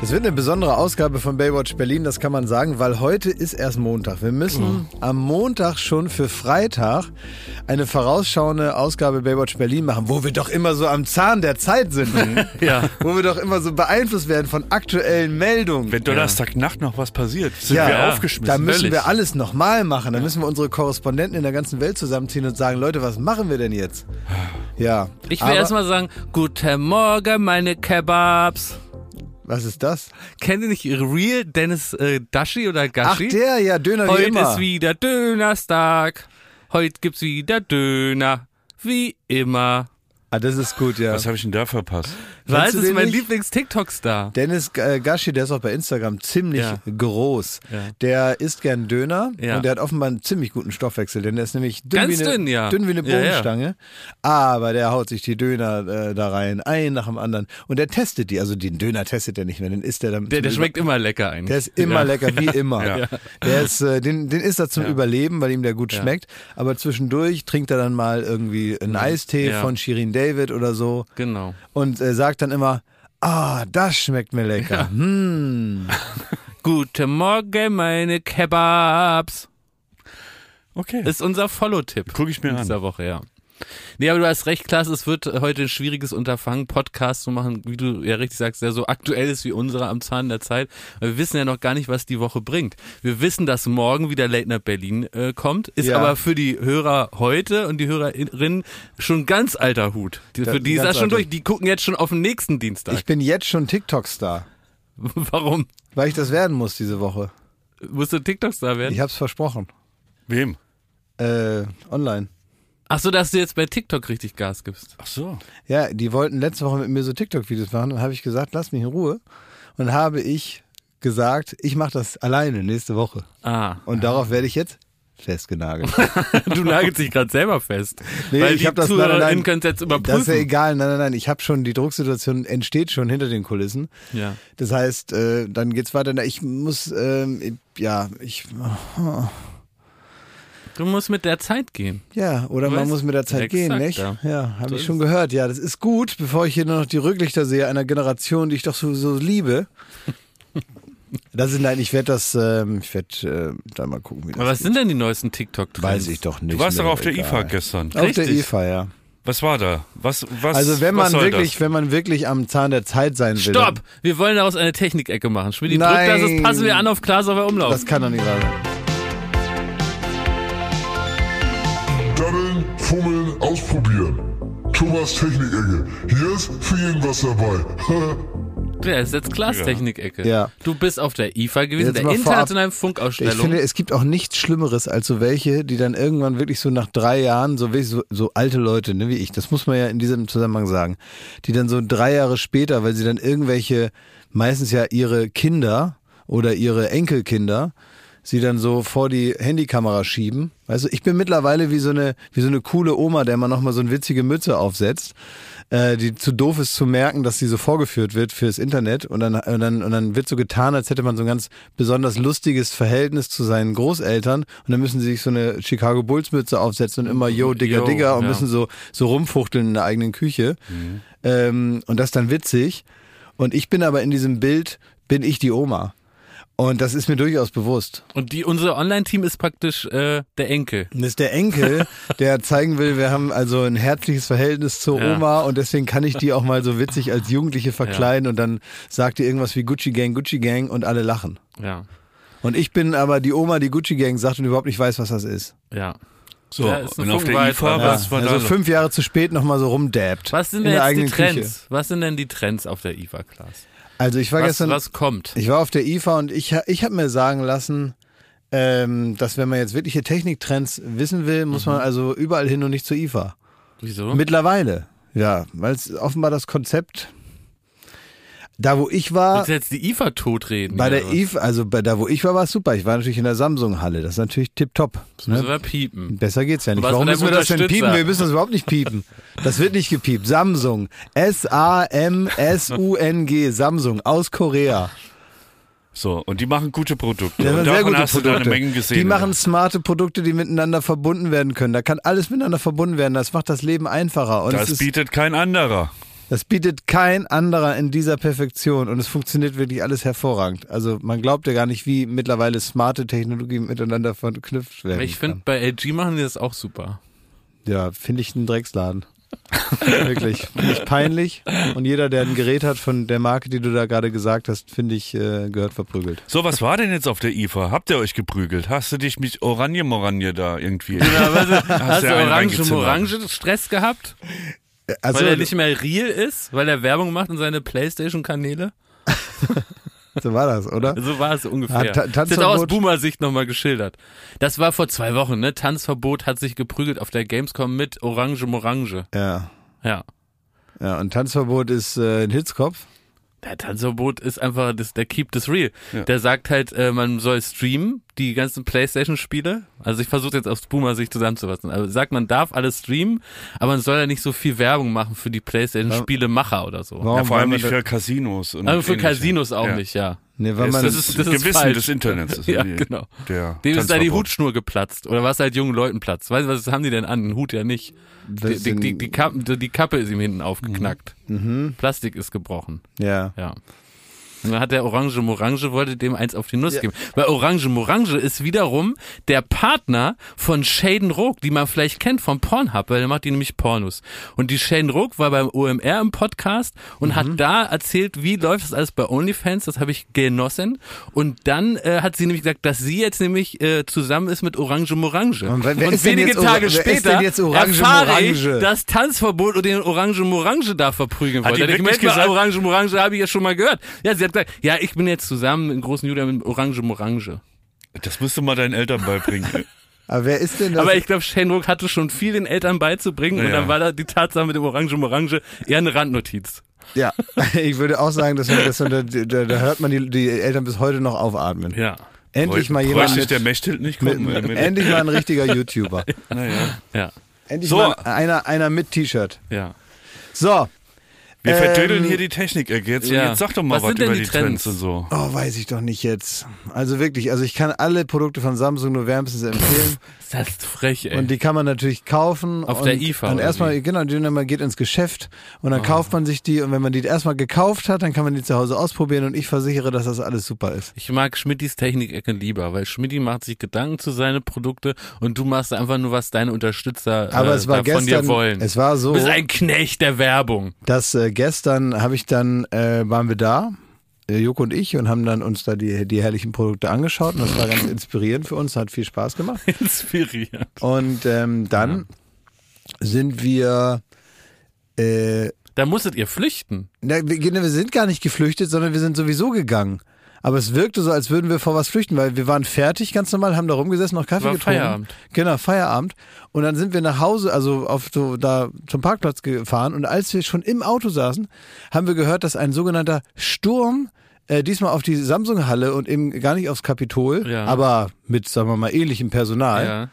Es wird eine besondere Ausgabe von Baywatch Berlin, das kann man sagen, weil heute ist erst Montag. Wir müssen am Montag schon für Freitag eine vorausschauende Ausgabe Baywatch Berlin machen, wo wir doch immer so am Zahn der Zeit sind. Ja. Wo wir doch immer so beeinflusst werden von aktuellen Meldungen. Wenn Donnerstagnacht noch was passiert, sind wir aufgeschmissen. Da müssen Völlig. wir alles nochmal machen. Da müssen wir unsere Korrespondenten in der ganzen Welt zusammenziehen und sagen, Leute, was machen wir denn jetzt? Ja. Ich will erstmal sagen, guten Morgen, meine Kebabs. Was ist das? Kennt ihr nicht Real Dennis Dashi oder Ach, Gashi? der, ja, Döner wie Heute immer. ist wieder Dönerstag. Heute gibt's wieder Döner. Wie immer. Ah, das ist gut, ja. Was habe ich denn da verpasst? Weil Kennst es du ist den mein nicht? Lieblings-TikTok-Star. Dennis Gashi, der ist auch bei Instagram ziemlich Ja. groß. Ja. Der isst gern Döner Ja. und der hat offenbar einen ziemlich guten Stoffwechsel, denn der ist nämlich Ganz dünn, ja. dünn wie eine Ja, ja. Bohnenstange. Aber der haut sich die Döner da rein, ein nach dem anderen. Und der testet die, also den Döner testet er nicht mehr, den isst er dann. Der schmeckt immer lecker eigentlich. Der ist immer lecker, wie immer. Ja. Der ist, den isst er zum Überleben, weil ihm der gut Ja. schmeckt. Aber zwischendurch trinkt er dann mal irgendwie einen Eistee Ja. von Shirin David oder so. Genau. Und sagt dann immer, das schmeckt mir lecker. Guten Morgen, meine Kebabs. Okay. Ist unser Follow-Tipp. Guck ich mir an. Dieser Woche, ja. Nee, aber du hast recht, Klaas, es wird heute ein schwieriges Unterfangen, Podcast zu machen, wie du ja richtig sagst, der so aktuell ist wie unsere am Zahn der Zeit. Weil wir wissen ja noch gar nicht, was die Woche bringt. Wir wissen, dass morgen wieder Late Night Berlin kommt, ist Ja. aber für die Hörer heute und die Hörerinnen schon ganz alter Hut. Für die ist ganz das schon alter. durch. Die gucken jetzt schon auf den nächsten Dienstag. Ich bin jetzt schon TikTok-Star, Warum? weil ich das werden muss diese Woche. Musst du TikTok-Star werden? Ich hab's versprochen. Wem? Online. Ach so, dass du jetzt bei TikTok richtig Gas gibst. Ach so. Ja, die wollten letzte Woche mit mir so TikTok-Videos machen. Dann habe ich gesagt, lass mich in Ruhe. Und dann habe ich gesagt, ich mache das alleine nächste Woche. Und darauf werde ich jetzt festgenagelt. Du nagelst dich gerade selber fest. Nee, weil ich die hab das- ZuhörerInnen können es jetzt überprüfen. Das ist ja egal. Nein. Ich habe schon, die Drucksituation entsteht schon hinter den Kulissen. Ja. Das heißt, dann geht's weiter. Ich muss, Du musst mit der Zeit gehen. Ja, oder man Weißt- muss mit der Zeit gehen, Exakt, nicht? ja. Ja, habe So ich ist schon gehört. Ja, das ist gut, bevor ich hier nur noch die Rücklichter sehe einer Generation, die ich doch so liebe. Ich werde da mal gucken, wie das Aber was geht. sind denn die neuesten TikTok-Trends? Weiß ich doch nicht. Du warst mir doch auf der egal. IFA gestern. Auf der Richtig. IFA, ja. Was war da? Was Also wenn was man soll wenn man wirklich am Zahn der Zeit sein will. Stopp! Wir wollen daraus eine Technikecke machen. Schmidt, drück Nein. das, passen wir an auf Glashauer Umlauf. Das kann doch nicht wahr sein. Daddeln, fummeln, ausprobieren. Thomas Technik-Ecke. Hier ist für jeden was dabei. Ja, ist jetzt Klaas Technikecke. Ja. Du bist auf der IFA gewesen, Jetzt der mal internationalen Ich Funkausstellung. finde, es gibt auch nichts Schlimmeres als so welche, die dann irgendwann wirklich so nach 3 Jahren, so alte Leute, ne, wie ich, das muss man ja in diesem Zusammenhang sagen, die dann so 3 Jahre später, weil sie dann irgendwelche, meistens ja ihre Kinder oder ihre Enkelkinder, sie dann so vor die Handykamera schieben. Weißt du, ich bin mittlerweile wie so eine coole Oma, der man nochmal so eine witzige Mütze aufsetzt, die zu doof ist zu merken, dass sie so vorgeführt wird fürs Internet und dann wird so getan, als hätte man so ein ganz besonders lustiges Verhältnis zu seinen Großeltern und dann müssen sie sich so eine Chicago Bulls Mütze aufsetzen und immer Digga und müssen so rumfuchteln in der eigenen Küche. Und das ist dann witzig. Und ich bin aber in diesem Bild, bin ich die Oma. Und das ist mir durchaus bewusst. Und unser Online-Team ist praktisch der Enkel. Das ist der Enkel, der zeigen will, wir haben also ein herzliches Verhältnis zur Ja. Oma und deswegen kann ich die auch mal so witzig als Jugendliche verkleiden und dann sagt die irgendwas wie Gucci Gang und alle lachen. Ja. Und ich bin aber die Oma, die Gucci Gang sagt und überhaupt nicht weiß, was das ist. Ja. So, Ja, ist ein und auf der Funkweit, IFA, aber- was war da? Also 5 Jahre zu spät nochmal so rumdabbt. Was sind in denn der jetzt die eigenen Trends? Küche. Was sind denn die Trends auf der IFA, Klaas? Also ich war gestern, Was kommt? ich war auf der IFA und ich habe mir sagen lassen, dass wenn man jetzt wirkliche Techniktrends wissen will, muss man also überall hin und nicht zur IFA. Wieso? Mittlerweile, ja, weil es offenbar das Konzept, da wo ich war, Willst du jetzt die IFA totreden? bei der oder was? IFA, also da wo ich war es super. Ich war natürlich in der Samsung-Halle, das ist natürlich tipptopp. Das müssen Ne? wir piepen. Besser geht's ja nicht. Was Warum mit müssen wir deinem das denn Unterstützer? piepen? Wir müssen das überhaupt nicht piepen. Das wird nicht gepiept. Samsung. S-A-M-S-U-N-G. Samsung aus Korea. So, und die machen gute Produkte. Das und sind sehr davon gute hast du da eine Produkte. Menge gesehen. Die machen smarte Produkte, die miteinander verbunden werden können. Da kann alles miteinander verbunden werden. Das macht das Leben einfacher. Und es das ist, bietet kein anderer. Das bietet kein anderer in dieser Perfektion und es funktioniert wirklich alles hervorragend. Also man glaubt ja gar nicht, wie mittlerweile smarte Technologie miteinander verknüpft werden Ich finde, kann. bei LG machen die das auch super. Ja, finde ich einen Drecksladen. Wirklich. Finde ich peinlich. Und jeder, der ein Gerät hat von der Marke, die du da gerade gesagt hast, finde ich, gehört verprügelt. So, was war denn jetzt auf der IFA? Habt ihr euch geprügelt? Hast du dich mit Oranje-Moranje da irgendwie? Hast du einen reingezimmert? Orange Stress gehabt? Also, Weil er nicht mehr real ist? Weil er Werbung macht in seine Playstation-Kanäle? so war das, oder? So war es ungefähr. Das ist auch aus Tanzverbot. Boomer-Sicht nochmal geschildert. Das war vor 2 Wochen, ne? Tanzverbot hat sich geprügelt auf der Gamescom mit Orange-Morange. Ja. Ja. Ja, und Tanzverbot ist ein Hitzkopf. Der Tanzverbot ist einfach der Keep this real. Ja. Der sagt halt, man soll streamen, die ganzen Playstation-Spiele. Also ich versuche jetzt aus Boomer-Sicht zusammenzufassen. Also sagt, man darf alles streamen, aber man soll ja nicht so viel Werbung machen für die Playstation-Spiele-Macher oder so. Warum Ja, vor allem wollen nicht wir für Casinos. Und Also für ähnliche. Casinos auch Ja. nicht, ja. Nee, weil man, Das ist Gewissen falsch. des Internets. Ist Ja, die- genau. Der Dem ist da die Tanzverbot. Hutschnur geplatzt. Oder was halt jungen Leuten platzt. Weißt du, was haben die denn an? Ein Hut ja nicht. Die Kappe ist ihm hinten aufgeknackt. Plastik ist gebrochen. ja. Ja. Und dann hat der Orange-Morange, wollte dem eins auf die Nuss geben. Weil Orange-Morange ist wiederum der Partner von Shaden Rook, die man vielleicht kennt vom Pornhub, weil der macht die nämlich Pornos. Und die Shaden Rook war beim OMR im Podcast und hat da erzählt, wie läuft das alles bei OnlyFans, das habe ich genossen. Und dann hat sie nämlich gesagt, dass sie jetzt nämlich zusammen ist mit Orange-Morange. Und wer ist denn wenige jetzt Tage wer ist später denn jetzt Orange erfahre ich, Morange? dass Tanzverbot und den Orange-Morange da verprügeln Hat wollte. die Ich wirklich meine, gesagt? Orange-Morange habe ich ja schon mal gehört. Ja, sie hat gesagt, ja, ich bin jetzt zusammen in großen Judah mit Orange-Morange. Das musst du mal deinen Eltern beibringen. Aber wer ist denn das? Aber ich glaube, Shane Rook hatte schon viel den Eltern beizubringen und Ja. dann war da die Tatsache mit dem Orange-Morange eher eine Randnotiz. ja, ich würde auch sagen, da hört man die Eltern bis heute noch aufatmen. Ja. Endlich mal jemand Bräuchte ich der mit, Mechthild nicht kommen. endlich mal ein richtiger YouTuber. Naja. Ja. Endlich So. mal einer mit T-Shirt. Ja. So, Wir verdödeln hier die Technik-Ecke jetzt. ja. Und jetzt sag doch mal Was was sind denn über die die Trends Trends? und so. oh, weiß ich doch nicht jetzt. Also wirklich, ich kann alle Produkte von Samsung nur wärmstens empfehlen. Das ist frech, ey. Und die kann man natürlich kaufen. Auf und, der IFA Und oder erstmal, wie? genau, man geht ins Geschäft und dann kauft man sich die. Und wenn man die erstmal gekauft hat, dann kann man die zu Hause ausprobieren. Und ich versichere, dass das alles super ist. Ich mag Schmittis Technik-Ecke lieber, weil Schmitti macht sich Gedanken zu seinen Produkte und du machst einfach nur, was deine Unterstützer Aber es war von dir gestern, wollen. es war so, Du bist ein Knecht der Werbung. dass gestern habe ich dann, waren wir da, Joko und ich, und haben dann uns da die herrlichen Produkte angeschaut. Und das war ganz inspirierend für uns, hat viel Spaß gemacht. Inspirierend. Und dann sind wir, Da musstet ihr flüchten. wir sind gar nicht geflüchtet, sondern wir sind sowieso gegangen. Aber es wirkte so, als würden wir vor was flüchten, weil wir waren fertig, ganz normal, haben da rumgesessen, noch Kaffee War getrunken. Feierabend. Genau, Feierabend. Und dann sind wir nach Hause, also da zum Parkplatz gefahren. Und als wir schon im Auto saßen, haben wir gehört, dass ein sogenannter Sturm diesmal auf die Samsung-Halle und eben gar nicht aufs Kapitol, Ja. aber mit, sagen wir mal, ähnlichem Personal, Ja.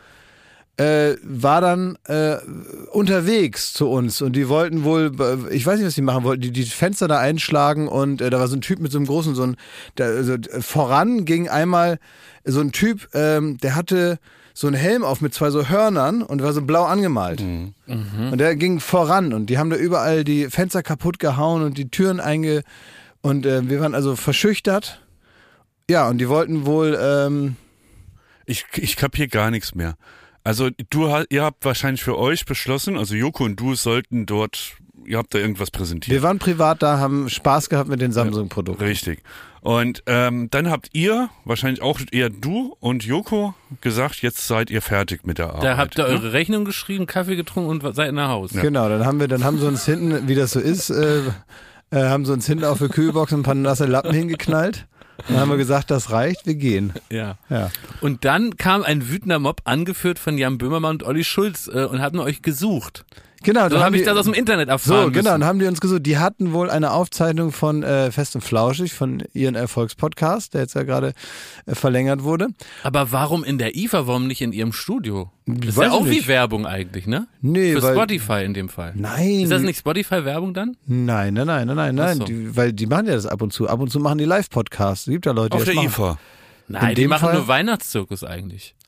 war dann unterwegs zu uns und die wollten wohl, ich weiß nicht, was die machen wollten, die Fenster da einschlagen und da war so ein Typ mit so einem großen, voran ging einmal so ein Typ, der hatte so einen Helm auf mit 2 so Hörnern und war so blau angemalt. Und der ging voran und die haben da überall die Fenster kaputt gehauen und die Türen und wir waren also verschüchtert. Ja, und die wollten wohl, Ich kapier gar nichts mehr. Also ihr habt wahrscheinlich für euch beschlossen, also Joko und du sollten dort, ihr habt da irgendwas präsentiert. wir waren privat da, haben Spaß gehabt mit den Samsung-Produkten. Richtig. Und dann habt ihr, wahrscheinlich auch eher du und Joko, gesagt, jetzt seid ihr fertig mit der Arbeit. Da habt ihr eure Rechnung geschrieben, Kaffee getrunken und seid nach Hause. Genau, dann haben sie uns hinten, wie das so ist, haben sie uns hinten auf der Kühlbox ein paar nasse Lappen hingeknallt. Dann haben wir gesagt, das reicht, wir gehen. Ja. Ja. Und dann kam ein wütender Mob, angeführt von Jan Böhmermann und Olli Schulz, und haben euch gesucht. Genau, So dann habe ich die- das aus dem Internet erfahren So, genau, müssen. dann haben die uns gesucht. Die hatten wohl eine Aufzeichnung von Fest und Flauschig, von ihren Erfolgspodcast, der jetzt ja gerade verlängert wurde. Aber warum in der IFA, warum nicht in ihrem Studio? Das ist Weiß ja auch ich wie nicht. Werbung eigentlich, ne? Nee, Für weil, Spotify in dem Fall. Nein. Ist das nicht Spotify-Werbung dann? Nein. Ach so. Weil die machen ja das ab und zu. Ab und zu machen die Live-Podcasts. Es gibt ja Leute, die Auf das der machen. IFA. Nein, In die dem machen Fall- nur Weihnachtszirkus eigentlich.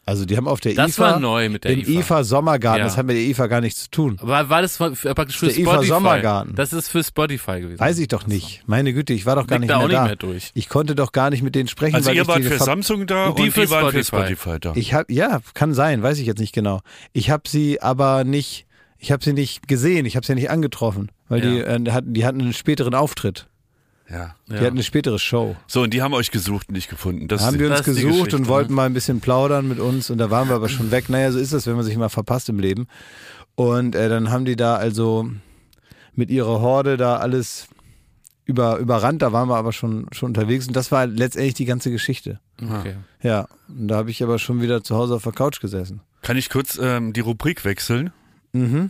Also die haben auf der Das IFA, war neu mit der im IFA Sommergarten, Ja. das hat mit der IFA gar nichts zu tun. War das praktisch für Der IFA Spotify? Sommergarten. Das ist für Spotify gewesen. Weiß ich doch nicht. Meine Güte, ich war doch gar Blickt nicht da mehr auch nicht da. mehr durch. Ich konnte doch gar nicht mit denen sprechen, Also weil ihr ich wart diese für Samsung da Und die und die für waren für Spotify. Spotify da. Ja, kann sein, weiß ich jetzt nicht genau. Ich habe sie aber nicht, gesehen, ich habe sie nicht angetroffen, weil die hatten einen späteren Auftritt. Ja. Die hatten eine spätere Show. So, und die haben euch gesucht und nicht gefunden. Das Haben wir uns das ist die gesucht Geschichte, und wollten ne? mal ein bisschen plaudern mit uns und da waren wir aber schon weg. Naja, so ist das, wenn man sich mal verpasst im Leben. Und dann haben die da also mit ihrer Horde da alles überrannt, da waren wir aber schon unterwegs und das war letztendlich die ganze Geschichte. Okay. Ja, und da habe ich aber schon wieder zu Hause auf der Couch gesessen. Kann ich kurz die Rubrik wechseln? Mhm.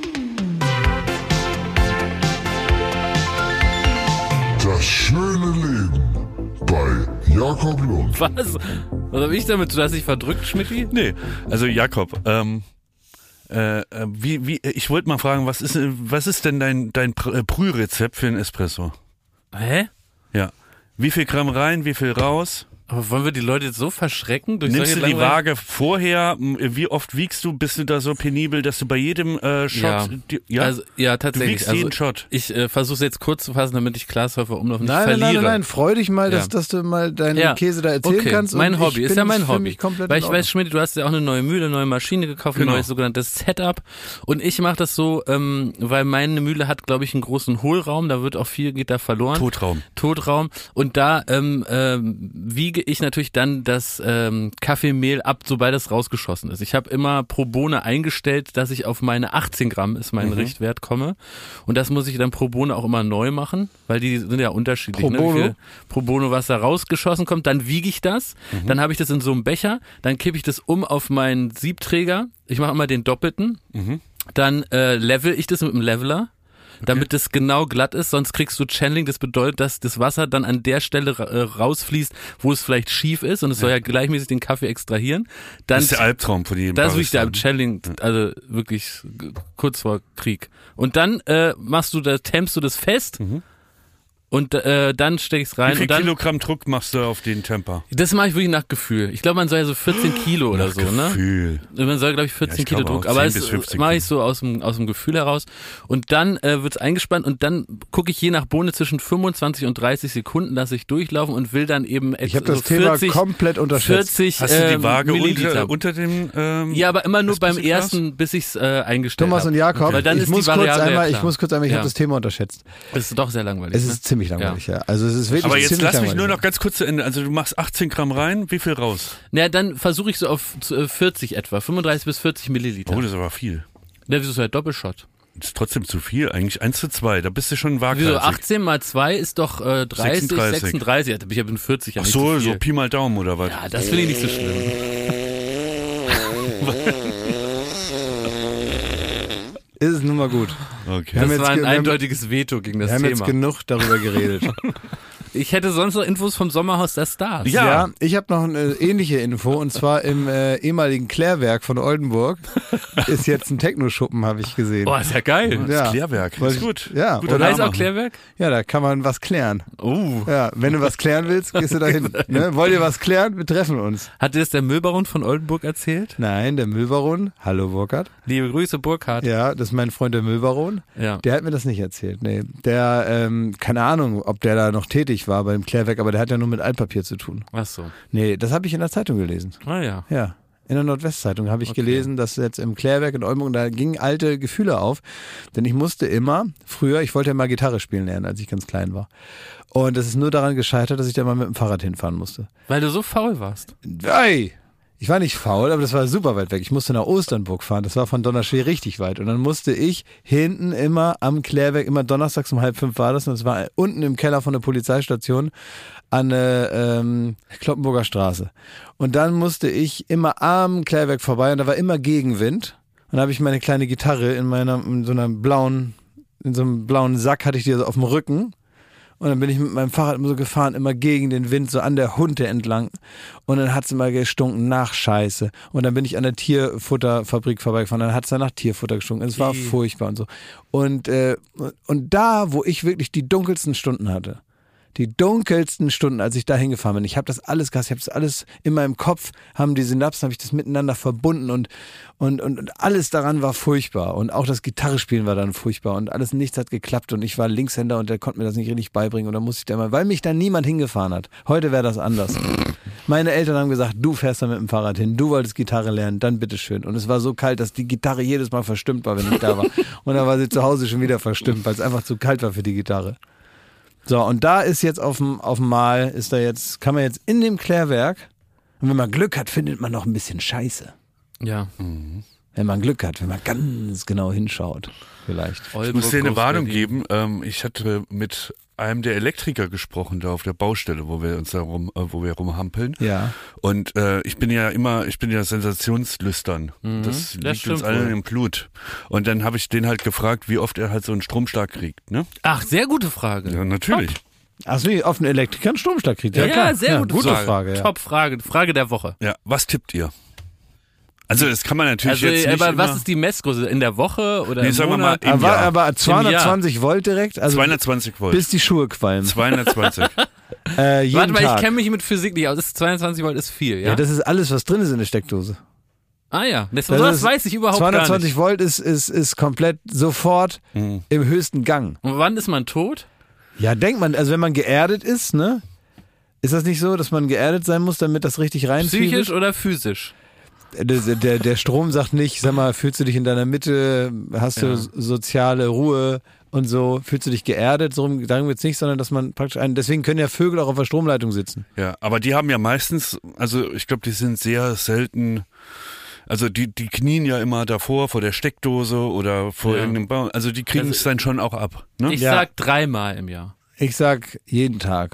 Das schöne Leben bei Jakob Lund. Was? Was habe ich damit? Du hast dich verdrückt, Schmidti? Nee, also Jakob, ich wollte mal fragen, was ist denn dein Brührezept für einen Espresso? Hä? Ja. Wie viel Gramm rein, wie viel raus? Aber wollen wir die Leute jetzt so verschrecken? Durch Nimmst du solche die Waage vorher? Wie oft wiegst du? Bist du da so penibel, dass du bei jedem Shot... Also, ja, Du tatsächlich. wiegst jeden Shot. Ich versuche es jetzt kurz zu fassen, damit ich Glashäufer Umlauf nicht verliere. Nein, freu dich mal, Ja. dass du mal deinen Käse da erzählen kannst. Mein und Hobby, ich ist ja bin mein für Hobby. mich komplett Weil in ich Ordnung. weiß, Schmidt, du hast ja auch eine neue Mühle, eine neue Maschine gekauft, Genau. ein neues sogenanntes Setup. Und ich mache das so, weil meine Mühle hat, glaube ich, einen großen Hohlraum, da wird auch viel, geht da verloren. Totraum. Und da wiege ich natürlich dann das Kaffeemehl ab, sobald es rausgeschossen ist. Ich habe immer pro Bohne eingestellt, dass ich auf meine 18 Gramm ist mein Richtwert komme. Und das muss ich dann pro Bohne auch immer neu machen, weil die sind ja unterschiedlich. Pro Bono? Wie viel pro Bono, was da rausgeschossen kommt, dann wiege ich das, dann habe ich das in so einem Becher, dann kippe ich das um auf meinen Siebträger, ich mache immer den doppelten, dann level ich das mit dem Leveler, damit das genau glatt ist, sonst kriegst du Channeling, das bedeutet, dass das Wasser dann an der Stelle rausfließt, wo es vielleicht schief ist und es soll ja gleichmäßig den Kaffee extrahieren. Dann, Das ist der Albtraum von jedem das ist wirklich Barista. der Channeling, also wirklich kurz vor Krieg. Und dann tempst du das fest und dann steck ich's rein. Wie viel und dann, Kilogramm Druck machst du auf den Temper? das mache ich wirklich nach Gefühl. Ich glaube, man soll ja so 14 Kilo oder so, ne? Gefühl. Man soll, glaube ich, 14 Ja, ich Kilo glaube Druck. auch Aber 10 bis das 15 mache ich so aus dem Gefühl heraus. Und dann wird's eingespannt und dann gucke ich je nach Bohne zwischen 25 und 30 Sekunden, lasse ich durchlaufen und will dann eben Ich habe das so Thema 40, komplett unterschätzt. 40 Hast du die Waage Milliliter. unter dem Ja, aber immer nur beim Espresso-Glas? ersten, bis ich's eingestellt Thomas habe. und Jakob, Weil dann ich ist muss die kurz Variable einmal, ja klar. ich Ja. habe das Thema unterschätzt. Das ist doch sehr langweilig. Es ne? ist ziemlich langweilig, ja. Also es ist wirklich Aber jetzt ziemlich lass mich langweilig. nur noch ganz kurz zu Ende. Also du machst 18 Gramm rein, wie viel raus? Ja, dann versuche ich so auf 40 etwa, 35 bis 40 Milliliter. Oh, das ist aber viel. Ja, wieso ist halt Doppelshot? Das ist trotzdem zu viel. Eigentlich 1:2. Da bist du schon waghalsig. Wieso 18 mal 2 ist doch 30, 36. 36. Ich bin 40. Ja Ach nicht so, so viel. so Pi mal Daumen oder was? Ja, das finde ich nicht so schlimm. Ist es nun mal gut. Okay. Wir haben Das jetzt war ein wir haben- eindeutiges Veto gegen das Wir haben jetzt Thema. genug darüber geredet. Ich hätte sonst noch Infos vom Sommerhaus der Stars. Ja. Ich habe noch eine ähnliche Info und zwar im ehemaligen Klärwerk von Oldenburg ist jetzt ein Techno-Schuppen, habe ich gesehen. Boah, ist ja geil. Das Klärwerk. Wollte Ist ich- gut. Ja, Guter oder? Heißt Name. auch Klärwerk? Ja, da kann man was klären. Oh. Ja, wenn du was klären willst, gehst du dahin. Ne? Wollt ihr was klären? Wir treffen uns. Hat dir das der Müllbaron von Oldenburg erzählt? Nein, der Müllbaron. Hallo Burkhard. Liebe Grüße, Burkhard. Ja, das ist mein Freund der Müllbaron. Ja. Der hat mir das nicht erzählt. Nee, der, keine Ahnung, ob der da noch tätig war beim Klärwerk, aber der hat ja nur mit Altpapier zu tun. Ach so. Nee, das habe ich in der Zeitung gelesen. Ah ja. Ja, in der Nordwestzeitung habe ich gelesen, dass jetzt im Klärwerk in Oldenburg, da gingen alte Gefühle auf, denn ich musste immer, früher, ich wollte ja mal Gitarre spielen lernen, als ich ganz klein war. Und das ist nur daran gescheitert, dass ich da mal mit dem Fahrrad hinfahren musste. Weil du so faul warst. Ey! Ich war nicht faul, aber das war super weit weg. Ich musste nach Osternburg fahren, das war von Donnerschwee richtig weit. Und dann musste ich hinten immer am Klärwerk, immer donnerstags um 4:30 war das, und es war unten im Keller von der Polizeistation an der Kloppenburger Straße. Und dann musste ich immer am Klärwerk vorbei und da war immer Gegenwind. Und da habe ich meine kleine Gitarre in so einem blauen Sack hatte ich die so auf dem Rücken. Und dann bin ich mit meinem Fahrrad immer so gefahren, immer gegen den Wind, so an der Hunte entlang. Und dann hat's immer gestunken nach Scheiße. Und dann bin ich an der Tierfutterfabrik vorbeigefahren, dann hat's da nach Tierfutter gestunken. Es war furchtbar und so. Und da, wo ich wirklich die dunkelsten Stunden hatte, Die dunkelsten Stunden, als ich da hingefahren bin. Ich habe das alles gehasst, ich habe das alles in meinem Kopf, haben die Synapsen, habe ich das miteinander verbunden und alles daran war furchtbar. Und auch das Gitarrespielen war dann furchtbar und alles, nichts hat geklappt und ich war Linkshänder und der konnte mir das nicht richtig beibringen und dann musste ich da mal, weil mich da niemand hingefahren hat. Heute wäre das anders. Meine Eltern haben gesagt, du fährst da mit dem Fahrrad hin, du wolltest Gitarre lernen, dann bitteschön. Und es war so kalt, dass die Gitarre jedes Mal verstimmt war, wenn ich da war. Und dann war sie zu Hause schon wieder verstimmt, weil es einfach zu kalt war für die Gitarre. So, und da ist jetzt auf dem Mal, kann man jetzt in dem Klärwerk, und wenn man Glück hat, findet man noch ein bisschen Scheiße. Ja. Wenn man Glück hat, wenn man ganz genau hinschaut, vielleicht. Ich muss dir eine Warnung geben. Ich hatte mit einem der Elektriker gesprochen, da auf der Baustelle, wo wir rumhampeln. Ja. Und ich bin ja sensationslüstern. Das liegt uns allen im Blut. Und dann habe ich den halt gefragt, wie oft er halt so einen Stromschlag kriegt, ne? Ach, sehr gute Frage. Ja, natürlich. Ach, wie auf einen Elektriker einen Stromschlag kriegt. Ja, klar. sehr gute Frage. Ja. Top-Frage. Frage der Woche. Ja, was tippt ihr? Also das kann man natürlich jetzt nicht aber immer... was ist die Messgröße? In der Woche oder im sagen wir mal Monat? im Jahr. Aber 220 Volt direkt? Also 220 Volt. Bis die Schuhe qualmen. 220. Jeden Warte mal, Tag. ich kenne mich mit Physik nicht aus. 22 Volt ist viel, ja? Ja, das ist alles, was drin ist in der Steckdose. Ah ja, das weiß ich überhaupt gar nicht. 220 Volt ist komplett sofort im höchsten Gang. Und wann ist man tot? Ja, denkt man, also wenn man geerdet ist, ne? Ist das nicht so, dass man geerdet sein muss, damit das richtig reinfliegt? Psychisch oder physisch? Der Strom sagt nicht, sag mal, fühlst du dich in deiner Mitte, hast du soziale Ruhe und so, fühlst du dich geerdet, so darum geht's nicht, sondern dass man praktisch deswegen können ja Vögel auch auf der Stromleitung sitzen. Ja, aber die haben ja meistens, also ich glaube, die sind sehr selten, also die knien ja immer davor, vor der Steckdose oder vor irgendeinem Baum, also die kriegen es dann schon auch ab. Ne? Ich sag 3-mal im Jahr. Ich sag jeden Tag.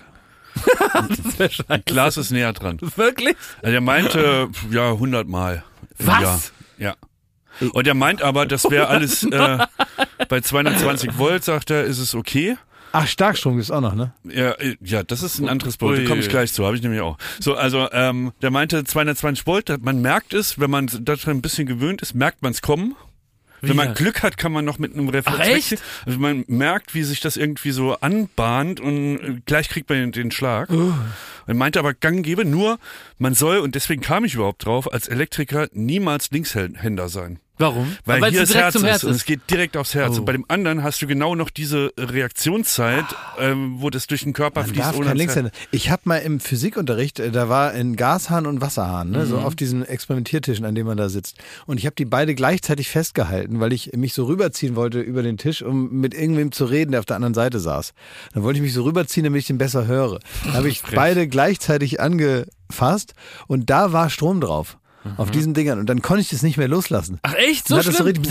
Das wäre scheiße. Klaas ist näher dran. Wirklich? Also er meinte, 100 Mal im Was? Jahr. Ja. Und er meint aber, das wäre alles bei 220 Volt, sagt er, ist es okay. Ach, Starkstrom gibt's auch noch, ne? Ja, das ist ein anderes Volt, da komme ich gleich zu, habe ich nämlich auch. So, also der meinte 220 Volt, man merkt es, wenn man daran ein bisschen gewöhnt ist, merkt man es kommen. Wenn man Glück hat, kann man noch mit einem Reflex wechseln. Also man merkt, wie sich das irgendwie so anbahnt und gleich kriegt man den Schlag. Man meinte aber gang und gäbe, nur man soll, und deswegen kam ich überhaupt drauf, als Elektriker niemals Linkshänder sein. Warum? Weil hier das Herz zum Herz ist und es geht direkt aufs Herz. Oh. Und bei dem anderen hast du genau noch diese Reaktionszeit, wo das durch den Körper Man fließt. darf kein Linkshänder. Ich habe mal im Physikunterricht, da war ein Gashahn und Wasserhahn, ne, so auf diesen Experimentiertischen, an dem man da sitzt. Und ich habe die beide gleichzeitig festgehalten, weil ich mich so rüberziehen wollte über den Tisch, um mit irgendwem zu reden, der auf der anderen Seite saß. Dann wollte ich mich so rüberziehen, damit ich den besser höre. Dann habe ich beide gleichzeitig angefasst und da war Strom drauf. Auf diesen Dingern. Und dann konnte ich das nicht mehr loslassen. Ach echt? So das so, schlimm?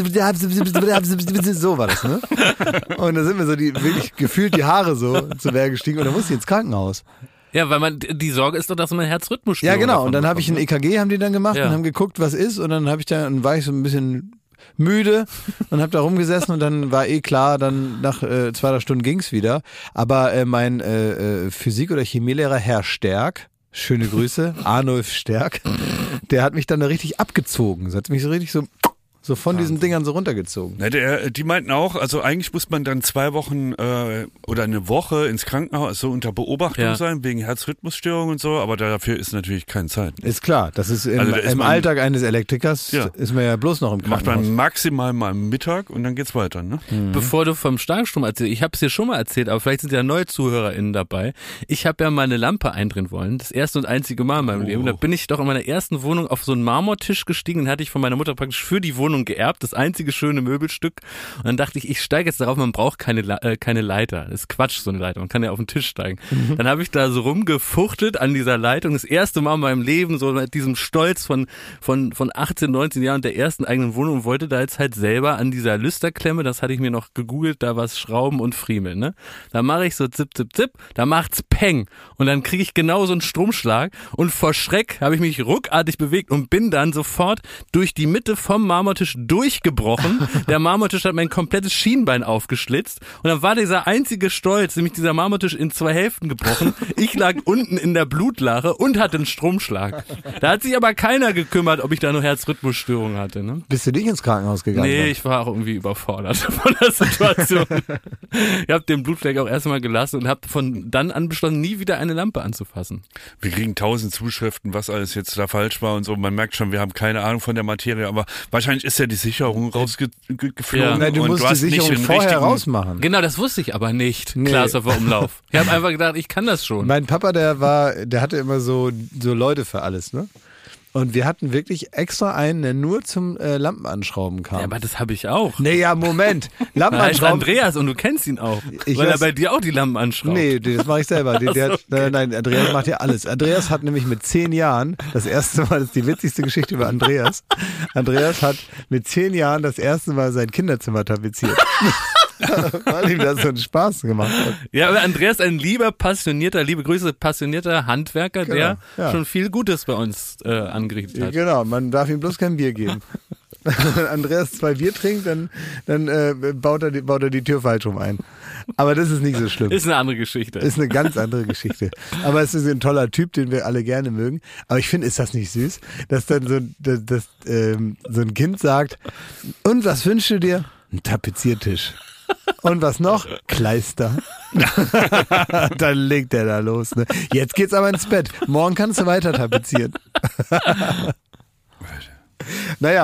so war das, ne? Und da sind mir so wirklich gefühlt die Haare so zu Berge gestiegen und dann musste ich ins Krankenhaus. Ja, weil die Sorge ist doch, dass man Herzrhythmus Ja, genau. Und dann habe ich ein EKG, haben die dann gemacht und haben geguckt, was ist. Und dann war ich so ein bisschen müde und habe da rumgesessen und dann war klar, dann nach 2-3 Stunden ging's wieder. Aber mein Physik- oder Chemielehrer, Herr Stärk, schöne Grüße, Arnulf Stärk, der hat mich dann da richtig abgezogen. Das hat mich so richtig so von diesen Dingern so runtergezogen. Ja, die meinten auch, also eigentlich muss man dann 2 Wochen oder eine Woche ins Krankenhaus so unter Beobachtung sein, wegen Herzrhythmusstörungen und so, aber dafür ist natürlich keine Zeit. Ist klar, das ist im Alltag eines Elektrikers ist man ja bloß noch im Krankenhaus. Macht man maximal mal am Mittag und dann geht's weiter, ne? Bevor du vom Starkstrom erzählst, ich habe es dir schon mal erzählt, aber vielleicht sind ja neue ZuhörerInnen dabei. Ich habe ja mal eine Lampe eindrehen wollen, das erste und einzige Mal in meinem Leben. Da bin ich doch in meiner ersten Wohnung auf so einen Marmortisch gestiegen, den hatte ich von meiner Mutter praktisch für die Wohnung geerbt, das einzige schöne Möbelstück. Und dann dachte ich steige jetzt darauf, man braucht keine Leiter. Das ist Quatsch, so eine Leiter. Man kann ja auf den Tisch steigen. Dann habe ich da so rumgefuchtelt an dieser Leitung. Das erste Mal in meinem Leben, so mit diesem Stolz von 18, 19 Jahren der ersten eigenen Wohnung und wollte da jetzt halt selber an dieser Lüsterklemme, das hatte ich mir noch gegoogelt, da was Schrauben und Friemeln, ne? Da mache ich so zip, zip, zip, da macht's Peng. Und dann kriege ich genau so einen Stromschlag und vor Schreck habe ich mich ruckartig bewegt und bin dann sofort durch die Mitte vom Marmortisch Marmortisch durchgebrochen. Der Marmortisch hat mein komplettes Schienbein aufgeschlitzt. Und dann war dieser einzige Stolz, nämlich dieser Marmortisch in 2 Hälften gebrochen. Ich lag unten in der Blutlache und hatte einen Stromschlag. Da hat sich aber keiner gekümmert, ob ich da noch Herzrhythmusstörungen hatte. Ne? Bist du nicht ins Krankenhaus gegangen? Nee, ich war auch irgendwie überfordert von der Situation. Ich habe den Blutfleck auch erstmal gelassen und habe von dann an beschlossen, nie wieder eine Lampe anzufassen. Wir kriegen 1000 Zuschriften, was alles jetzt da falsch war und so. Man merkt schon, wir haben keine Ahnung von der Materie, aber wahrscheinlich ist ja die Sicherung rausgeflogen. Ja. Nein, du musst die Sicherung vorher rausmachen. Genau, das wusste ich aber nicht. Nee. Glashofer Umlauf. Ich habe einfach gedacht, ich kann das schon. Mein Papa, der hatte immer so Leute für alles, ne? Und wir hatten wirklich extra einen, der nur zum Lampenanschrauben kam. Ja, aber das habe ich auch. Nee, ja, Moment. Lampenanschrauben. Er heißt Andreas und du kennst ihn auch. Weil er bei dir auch die Lampen anschraubt. Nee, das mache ich selber. Nein, Andreas macht ja alles. Andreas hat nämlich mit 10 Jahren, das erste Mal, das ist die witzigste Geschichte über Andreas. Andreas hat mit 10 Jahren das erste Mal sein Kinderzimmer tapeziert. Weil ihm das so einen Spaß gemacht hat. Ja, aber Andreas, ein liebe Grüße, passionierter Handwerker, genau, der schon viel Gutes bei uns angerichtet hat. Genau, man darf ihm bloß kein Bier geben. Wenn Andreas 2 Bier trinkt, dann baut er die Tür falsch rum ein. Aber das ist nicht so schlimm. Ist eine andere Geschichte. Ist eine ganz andere Geschichte. Aber es ist ein toller Typ, den wir alle gerne mögen. Aber ich finde, ist das nicht süß, dass dann so ein Kind sagt, und was wünschst du dir? Ein Tapeziertisch. Und was noch? Kleister. Dann legt er da los. Ne? Jetzt geht's aber ins Bett. Morgen kannst du weiter tapezieren. Naja,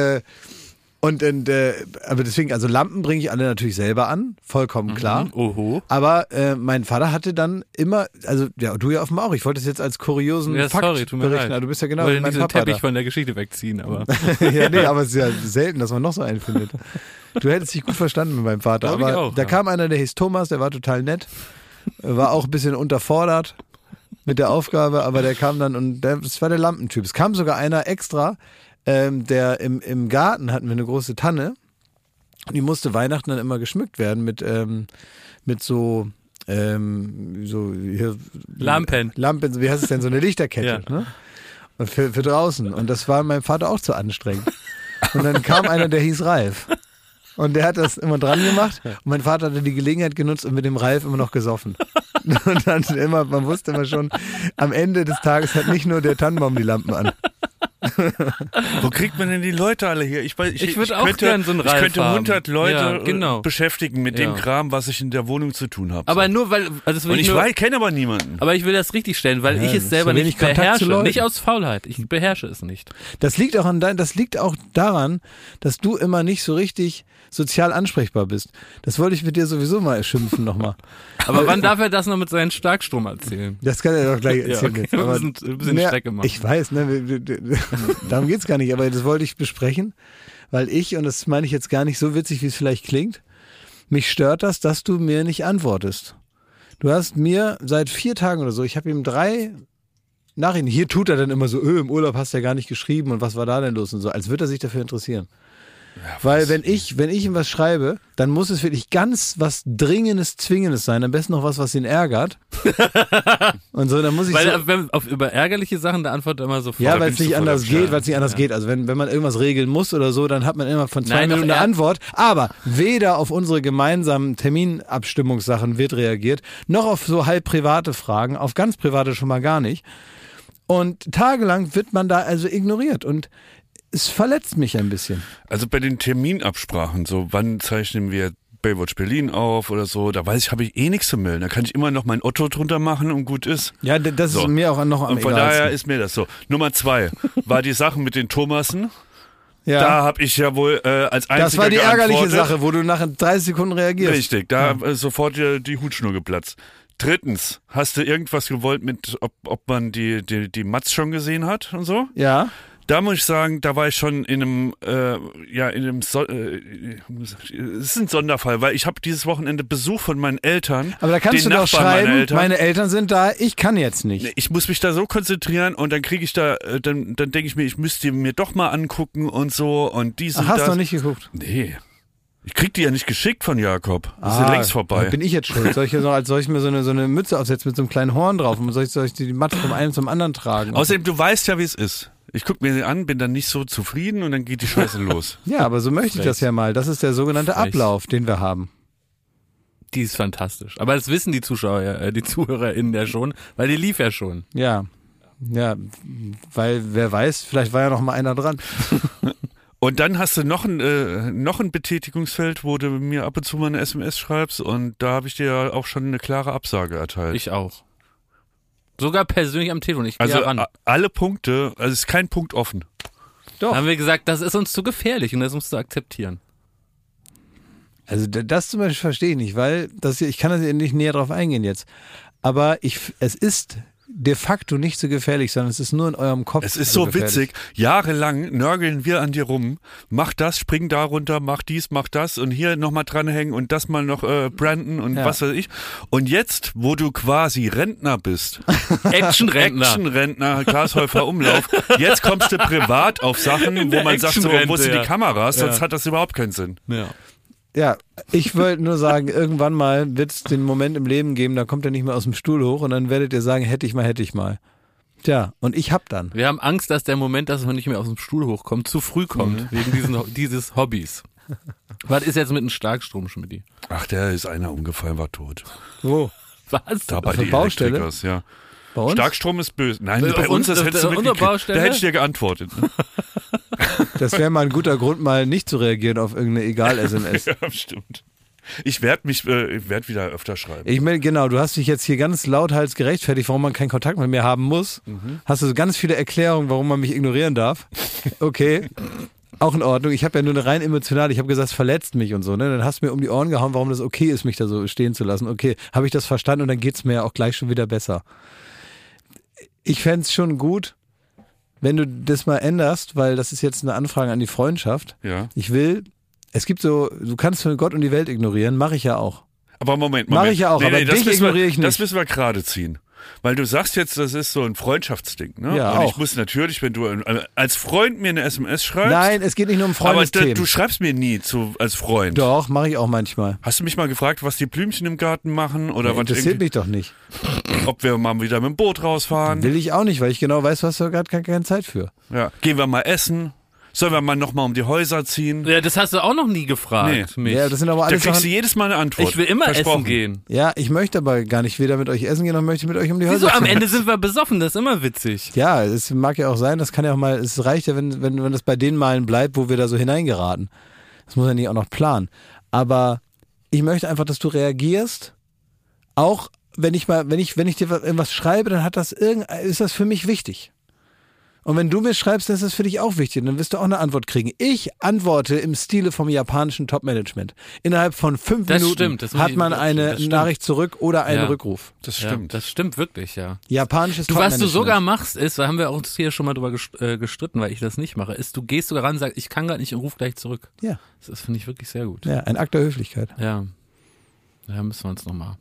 aber deswegen, also Lampen bringe ich alle natürlich selber an, vollkommen klar. Oho. Aber mein Vater hatte dann immer, also ja, du ja offenbar auch, ich wollte es jetzt als kuriosen Fakt berichten. Leid. Du bist ja genau wie mein Papa. Papa Teppich da. von der Geschichte wegziehen, aber. Ja, nee, aber es ist ja selten, dass man noch so einen findet. Du hättest dich gut verstanden mit meinem Vater, Glaub aber ich auch, da kam einer, der hieß Thomas, der war total nett, war auch ein bisschen unterfordert mit der Aufgabe, aber der kam dann und das war der Lampentyp. Es kam sogar einer extra, der im Garten hatten wir eine große Tanne und die musste Weihnachten dann immer geschmückt werden mit so hier, Lampen, wie heißt es denn, so eine Lichterkette, ja. Ne? Und für draußen. Und das war meinem Vater auch zu anstrengend. Und dann kam einer, der hieß Ralf. Und der hat das immer dran gemacht und mein Vater hatte die Gelegenheit genutzt und mit dem Ralf immer noch gesoffen. Und dann man wusste immer schon, am Ende des Tages hat nicht nur der Tannenbaum die Lampen an. Wo kriegt man denn die Leute alle hier? Ich würde auch gerne so einen Ralf haben. Ich könnte 100 Leute ja, genau. beschäftigen mit dem Kram, was ich in der Wohnung zu tun habe. Aber nur weil, kenne aber niemanden. Aber ich will das richtig stellen, weil ich es selber nicht beherrsche. Nicht aus Faulheit. Ich beherrsche es nicht. Das liegt auch daran, dass du immer nicht so richtig sozial ansprechbar bist. Das wollte ich mit dir sowieso mal schimpfen nochmal. Aber wann darf er das noch mit seinem Starkstrom erzählen? Das kann er doch gleich erzählen. Ja, okay. Jetzt. Aber, ein bisschen Strecke machen. Ich weiß, ne, darum geht's gar nicht, aber das wollte ich besprechen, weil und das meine ich jetzt gar nicht so witzig, wie es vielleicht klingt, mich stört das, dass du mir nicht antwortest. Du hast mir seit 4 Tagen oder so, ich habe ihm 3 Nachrichten, hier tut er dann immer so, im Urlaub hast du ja gar nicht geschrieben und was war da denn los und so, als würde er sich dafür interessieren. Ja, weil wenn ich ihm was schreibe, dann muss es wirklich ganz was Dringendes, Zwingendes sein. Am besten noch was ihn ärgert. Und so, dann muss ich über ärgerliche Sachen, da antwortet immer sofort. Ja, weil es nicht anders geht, geht. Also wenn man irgendwas regeln muss oder so, dann hat man immer von 2 Minuten eine Antwort. Aber weder auf unsere gemeinsamen Terminabstimmungssachen wird reagiert, noch auf so halb private Fragen, auf ganz private schon mal gar nicht. Und tagelang wird man da also ignoriert und es verletzt mich ein bisschen. Also bei den Terminabsprachen, so wann zeichnen wir Baywatch Berlin auf oder so, da habe ich nichts zu melden. Da kann ich immer noch mein Otto drunter machen und gut ist. Ja, das ist mir auch noch am egalsten. Und von daher ist mir das so. Nummer 2 war die Sache mit den Thomassen. Ja. Da habe ich ja wohl als einziger Das war die ärgerliche Sache, wo du nach 30 Sekunden reagierst. Richtig, da sofort die Hutschnur geplatzt. 3. Hast du irgendwas gewollt mit, ob man die Matz schon gesehen hat und so? Ja. Da muss ich sagen, da war ich schon es ist ein Sonderfall, weil ich habe dieses Wochenende Besuch von meinen Eltern. Aber da kannst du doch schreiben, meine Eltern sind da, ich kann jetzt nicht. Ich muss mich da so konzentrieren und dann kriege ich dann denke ich mir, ich müsste mir doch mal angucken und so und dies und das. Hast du noch nicht geguckt? Nee. Ich krieg die ja nicht geschickt von Jakob. Das ist ja längst vorbei. Bin ich jetzt schuld? Soll ich mir so eine Mütze aufsetzen mit so einem kleinen Horn drauf und soll ich die Matte vom einen zum anderen tragen? Außerdem, du weißt ja, wie es ist. Ich gucke mir an, bin dann nicht so zufrieden und dann geht die Scheiße los. Ja, aber so möchte ich das ja mal. Das ist der sogenannte Ablauf, den wir haben. Die ist fantastisch. Aber das wissen die ZuhörerInnen ja schon, weil die lief ja schon. Ja, weil wer weiß, vielleicht war ja noch mal einer dran. Und dann hast du noch ein Betätigungsfeld, wo du mir ab und zu mal eine SMS schreibst und da habe ich dir ja auch schon eine klare Absage erteilt. Ich auch. Sogar persönlich am Telefon. Ich also gehe ran. Alle Punkte, also es ist kein Punkt offen. Doch. Da haben wir gesagt, das ist uns zu gefährlich und das musst du akzeptieren. Also das zum Beispiel verstehe ich nicht, weil ich kann das nicht näher drauf eingehen jetzt. Aber es ist de facto nicht so gefährlich, sondern es ist nur in eurem Kopf. Es ist so witzig. Jahrelang nörgeln wir an dir rum. Mach das, spring da runter, mach dies, mach das und hier nochmal dranhängen und das mal noch branden und was weiß ich. Und jetzt, wo du quasi Rentner bist, Actionrentner, Glashäufer Umlauf, jetzt kommst du privat auf Sachen, wo man sagt, so, wo sind die Kameras, sonst hat das überhaupt keinen Sinn. Ja, ich wollte nur sagen, irgendwann mal wird es den Moment im Leben geben, da kommt er nicht mehr aus dem Stuhl hoch und dann werdet ihr sagen, hätte ich mal. Tja, und ich hab dann. Wir haben Angst, dass der Moment, dass man nicht mehr aus dem Stuhl hochkommt, zu früh kommt, wegen dieses Hobbys. Was ist jetzt mit dem Starkstrom, Schmidti? Ach, der ist einer umgefallen, war tot. Wo? Was? Da bei den Baustelle? Elektrikers, ja. Bei uns? Starkstrom ist böse. Nein, Auf bei uns, das auf hättest du unserer mitgekriegt. Baustelle? Da hätte ich dir geantwortet. Das wäre mal ein guter Grund, mal nicht zu reagieren auf irgendeine Egal-SMS. Ja, stimmt. Ich werd wieder öfter schreiben. Ich meine, genau, du hast dich jetzt hier ganz lauthals gerechtfertigt, warum man keinen Kontakt mit mir haben muss. Hast du so ganz viele Erklärungen, warum man mich ignorieren darf. Okay, auch in Ordnung. Ich habe ja nur eine rein emotionale, ich habe gesagt, es verletzt mich und so. Ne? Dann hast du mir um die Ohren gehauen, warum das okay ist, mich da so stehen zu lassen. Okay, habe ich das verstanden und dann geht's mir ja auch gleich schon wieder besser. Ich fände es schon gut, wenn du das mal änderst, weil das ist jetzt eine Anfrage an die Freundschaft. Ja. Es gibt so, du kannst für Gott und die Welt ignorieren, mache ich ja auch. Aber Moment. Mache ich ja auch, aber dich ignoriere ich nicht. Das müssen wir gerade ziehen. Weil du sagst jetzt, das ist so ein Freundschaftsding, ne? Ja, und auch. ich muss natürlich, wenn du als Freund mir eine SMS schreibst. Nein, es geht nicht nur um Freundesthemen. Aber du schreibst mir nie als Freund. Doch, mache ich auch manchmal. Hast du mich mal gefragt, was die Blümchen im Garten machen? Oder was interessiert mich doch nicht. Ob wir mal wieder mit dem Boot rausfahren? Will ich auch nicht, weil ich genau weiß, was du gerade keine Zeit für. Ja. Gehen wir mal essen? Sollen wir mal nochmal um die Häuser ziehen? Ja, das hast du auch noch nie gefragt. Nee. Ja, das sind aber Da alles kriegst du Sachen. jedes Mal eine Antwort. Ich will immer Versprochen. essen gehen. Ja, ich möchte aber gar nicht weder mit euch essen gehen, noch möchte ich mit euch um die Wieso? Häuser Am ziehen. Ende sind wir besoffen, das ist immer witzig. Ja, es mag ja auch sein, das kann ja auch mal, es reicht ja, wenn das bei den Malen bleibt, wo wir da so hineingeraten. Das muss ja nicht auch noch planen. Aber ich möchte einfach, dass du reagierst, auch wenn ich dir irgendwas schreibe, dann ist das für mich wichtig. Und wenn du mir schreibst, dann ist das für dich auch wichtig. Dann wirst du auch eine Antwort kriegen. Ich antworte im Stile vom japanischen Top-Management. Innerhalb von 5 Das Minuten stimmt, das hat man eine das stimmt. Nachricht zurück oder einen Ja. Rückruf. Das Ja, stimmt. das stimmt wirklich, ja. Japanisches Du, was Top-Management. du sogar machst, ist, da haben wir uns hier schon mal drüber gestritten, weil ich das nicht mache, ist, du gehst sogar ran und sagst, ich kann gerade nicht und ruf gleich zurück. Ja, Das finde ich wirklich sehr gut. ja, ein Akt der Höflichkeit. Ja. Da müssen wir uns nochmal.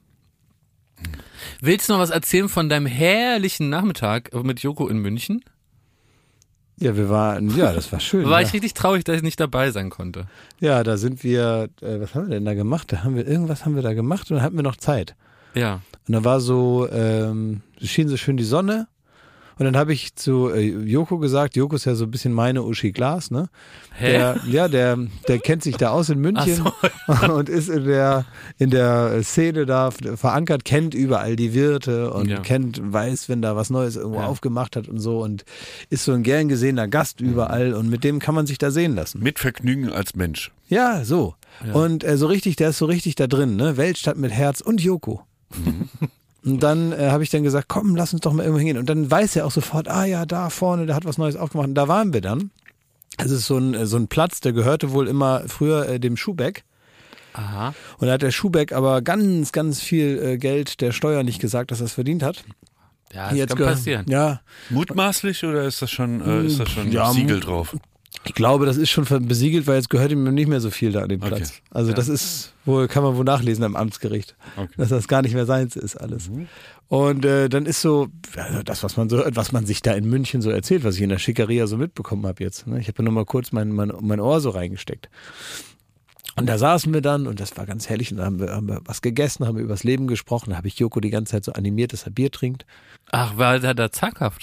Willst du noch was erzählen von deinem herrlichen Nachmittag mit Joko in München? Ja, das war schön. War ja. ich richtig traurig, dass ich nicht dabei sein konnte. Ja, da sind wir, was haben wir denn da gemacht? Irgendwas haben wir da gemacht und dann hatten wir noch Zeit. Ja. Und da war so, schien so schön die Sonne. Und dann habe ich zu Joko gesagt, Joko ist ja so ein bisschen meine Uschi Glas, ne? Hä? Der kennt sich da aus in München und ist in der Szene da verankert, kennt überall die Wirte und weiß, wenn da was Neues irgendwo aufgemacht hat und so und ist so ein gern gesehener Gast überall und mit dem kann man sich da sehen lassen. Mit Vergnügen als Mensch. Ja, so. Ja. Und der ist so richtig da drin, ne? Weltstadt mit Herz und Joko. Und dann habe ich dann gesagt, komm, lass uns doch mal irgendwo hingehen. Und dann weiß er auch sofort, da vorne, der hat was Neues aufgemacht. Und da waren wir dann. Es ist so ein Platz, der gehörte wohl immer früher dem Schuhbeck. Aha. Und da hat der Schuhbeck aber ganz, ganz viel Geld der Steuer nicht gesagt, dass er es verdient hat. Ja, das kann passieren. Ja, Mutmaßlich oder ist das schon ja, Siegel drauf? ich glaube, das ist schon besiegelt, weil jetzt gehört ihm nicht mehr so viel da an dem Platz. Okay. Also das ist kann man wohl nachlesen am Amtsgericht, dass das gar nicht mehr seins ist alles. Und dann ist so das, was man sich da in München so erzählt, was ich in der Schickeria so mitbekommen habe jetzt. Ne? Ich habe ja nur mal kurz mein Ohr so reingesteckt. Und da saßen wir dann und das war ganz herrlich und da haben wir was gegessen, haben wir übers Leben gesprochen. Da habe ich Joko die ganze Zeit so animiert, dass er Bier trinkt. Ach, war der da zaghaft?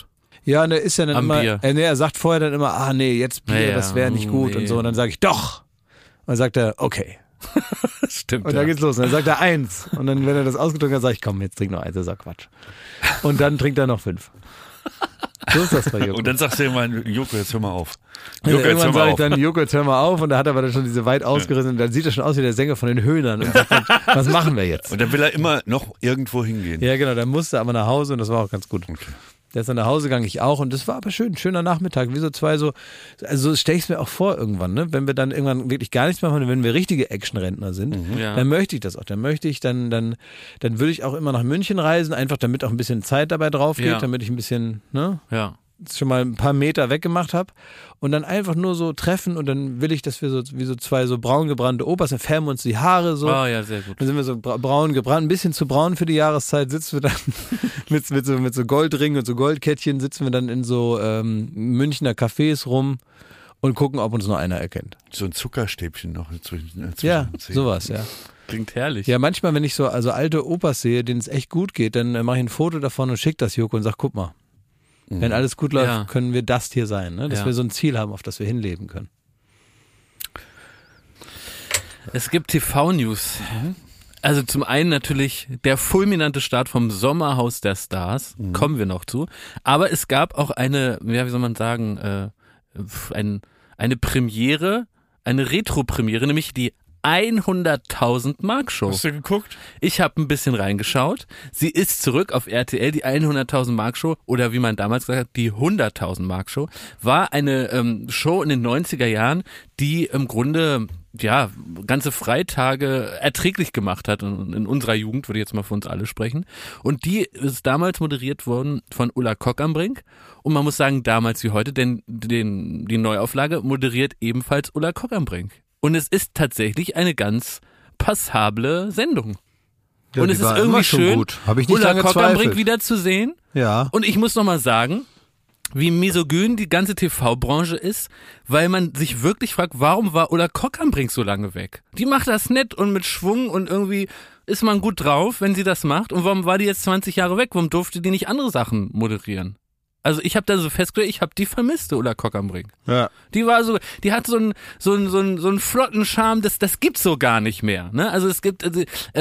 Ja, und er ist ja dann Am immer, Bier. er sagt vorher dann immer, jetzt Bier, Ja, das wäre nicht gut und so. Und dann sage ich, doch. Und dann sagt er, okay. Stimmt. Und dann geht's los. Und dann sagt er 1. Und dann, wenn er das ausgetrunken hat, sage ich, komm, jetzt trink noch 1. Er sagt Quatsch. Und dann trinkt er noch 5. So ist das bei Joko. Und dann sagst du irgendwann, Joko, jetzt hör mal auf. Also Joko, jetzt hör irgendwann mal sage ich auf. dann, Joko, jetzt hör mal auf. Und da hat er aber dann schon diese weit ausgerissen. Und dann sieht er schon aus wie der Sänger von den Höhnern. Und sagt dann, was machen wir jetzt? Und dann will er immer noch irgendwo hingehen. Ja, genau. Dann musste er aber nach Hause und das war auch ganz gut. Okay. Der ist dann nach Hause gegangen, ich auch. Und das war aber schön, schöner Nachmittag. Wie so zwei so, also stelle ich es mir auch vor irgendwann, ne? Wenn wir dann irgendwann wirklich gar nichts mehr machen, wenn wir richtige Action-Rentner sind, Ja. dann möchte ich das auch. Dann möchte ich, dann würde ich auch immer nach München reisen, einfach damit auch ein bisschen Zeit dabei drauf geht, Ja. damit ich ein bisschen, ne? Ja. Schon mal ein paar Meter weggemacht habe und dann einfach nur so treffen und dann will ich, dass wir so wie so zwei so braun gebrannte Opas, dann färben wir uns die Haare so. Oh ja, sehr gut. Dann sind wir so braun gebrannt, ein bisschen zu braun für die Jahreszeit, sitzen wir dann mit so Goldringen und so Goldkettchen, sitzen wir dann in so Münchner Cafés rum und gucken, ob uns noch einer erkennt. So ein Zuckerstäbchen noch zwischen Ja, den Zähnen. sowas, ja. Klingt herrlich. Ja, manchmal, wenn ich so also alte Opas sehe, denen es echt gut geht, dann mache ich ein Foto davon und schicke das Joko und sage, guck mal, wenn alles gut läuft, Ja. können wir das hier sein, ne? Dass Ja. wir so ein Ziel haben, auf das wir hinleben können. Es gibt TV-News. Also zum einen natürlich der fulminante Start vom Sommerhaus der Stars, kommen wir noch zu. Aber es gab auch eine, ja, wie soll man sagen, eine Premiere, eine Retro-Premiere, nämlich die 100.000 Mark Show. Hast du geguckt? Ich habe ein bisschen reingeschaut. Sie ist zurück auf RTL, die 100.000 Mark Show oder wie man damals gesagt hat, die 100.000 Mark Show. War eine Show in den 90er Jahren, die im Grunde ja ganze Freitage erträglich gemacht hat. Und in unserer Jugend würde ich jetzt mal für uns alle sprechen. Und die ist damals moderiert worden von Ulla Kock am Brink. Und man muss sagen, damals wie heute, denn die Neuauflage moderiert ebenfalls Ulla Kock am Brink. Und es ist tatsächlich eine ganz passable Sendung. Ja, und die es ist war irgendwie immer schon schön, gut. Hab ich nicht Ulla lange Kock am Brink gezweifelt. wieder zu sehen. Ja. Und ich muss noch mal sagen, wie misogyn die ganze TV-Branche ist, weil man sich wirklich fragt, warum war Ulla Kock am Brink so lange weg? Die macht das nett und mit Schwung und irgendwie ist man gut drauf, wenn sie das macht. Und warum war die jetzt 20 Jahre weg? Warum durfte die nicht andere Sachen moderieren? Also ich habe da so festgestellt, ich habe die vermisste Ulla Kock am Brink. Ja. Die war so, die hat so einen flotten Charme, das gibt's so gar nicht mehr. Ne? Also es gibt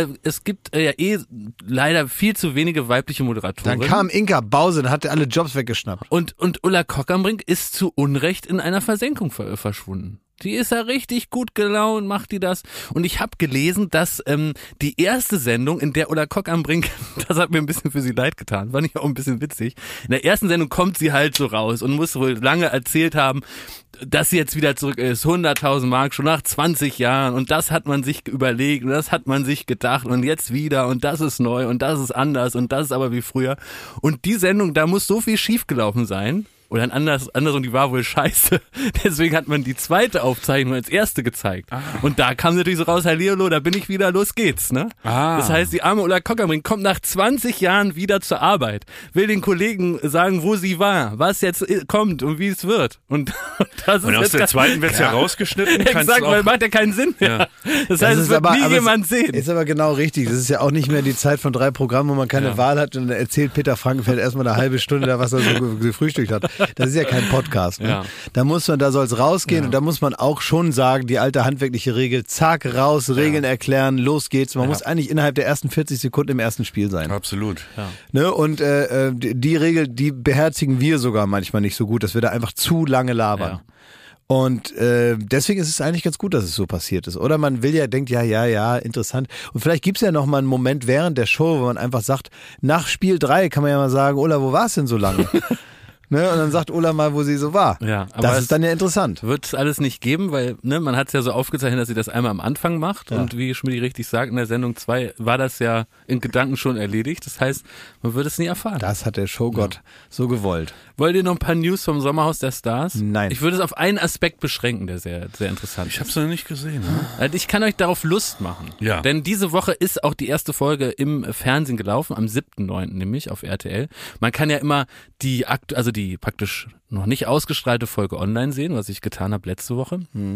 ja leider viel zu wenige weibliche Moderatoren. Dann kam Inka Bause und hatte alle Jobs weggeschnappt. Und Ulla Kock am Brink ist zu Unrecht in einer Versenkung verschwunden. Die ist ja richtig gut gelaunt, macht die das. Und ich habe gelesen, dass die erste Sendung, in der Ulla Kock am Brink, das hat mir ein bisschen für sie leid getan, fand ich auch ein bisschen witzig. In der ersten Sendung kommt sie halt so raus und muss wohl lange erzählt haben, dass sie jetzt wieder zurück ist, 100.000 Mark, schon nach 20 Jahren und das hat man sich überlegt und das hat man sich gedacht und jetzt wieder und das ist neu und das ist anders und das ist aber wie früher. Und die Sendung, da muss so viel schiefgelaufen sein. Oder ein andersrum, die war wohl scheiße. Deswegen hat man die zweite Aufzeichnung als erste gezeigt. Und da kam natürlich so raus, Hallihallo, da bin ich wieder, los geht's, ne? Das heißt, die arme Ulla Kock am Brink kommt nach 20 Jahren wieder zur Arbeit, will den Kollegen sagen, wo sie war, was jetzt kommt und wie es wird. Und das ist Und aus jetzt der zweiten wird's ja rausgeschnitten. Exakt, weil macht ja keinen Sinn mehr. Das heißt, es wird nie jemand sehen. Ist aber genau richtig. Das ist ja auch nicht mehr die Zeit von 3 Programmen, wo man keine Wahl hat und dann erzählt Peter Frankenfeld erstmal eine halbe Stunde da, was er so gefrühstückt hat. Das ist ja kein Podcast. Ne? Ja. Da soll es rausgehen und da muss man auch schon sagen, die alte handwerkliche Regel, zack, raus, Regeln erklären, los geht's. Man muss eigentlich innerhalb der ersten 40 Sekunden im ersten Spiel sein. Absolut. Ne? Und die Regel, die beherzigen wir sogar manchmal nicht so gut, dass wir da einfach zu lange labern. Ja. Und deswegen ist es eigentlich ganz gut, dass es so passiert ist. Oder man denkt, ja, interessant. Und vielleicht gibt's ja noch mal einen Moment während der Show, wo man einfach sagt, nach Spiel 3 kann man ja mal sagen, Ulla, wo war's denn so lange? Ne? Und dann sagt Ulla mal, wo sie so war. Ja, aber das ist dann ja interessant. Wird es alles nicht geben, weil man hat es ja so aufgezeichnet, dass sie das einmal am Anfang macht und wie Schmidt richtig sagt, in der Sendung 2 war das ja in Gedanken schon erledigt. Das heißt, man wird es nie erfahren. Das hat der Showgott so gewollt. Wollt ihr noch ein paar News vom Sommerhaus der Stars? Nein. Ich würde es auf einen Aspekt beschränken, der sehr, sehr interessant Ich ist. hab's noch nicht gesehen. Ne? Also ich kann euch darauf Lust machen. Ja. Denn diese Woche ist auch die erste Folge im Fernsehen gelaufen, am 7.9. nämlich auf RTL. Man kann ja immer die praktisch noch nicht ausgestrahlte Folge online sehen, was ich getan habe letzte Woche.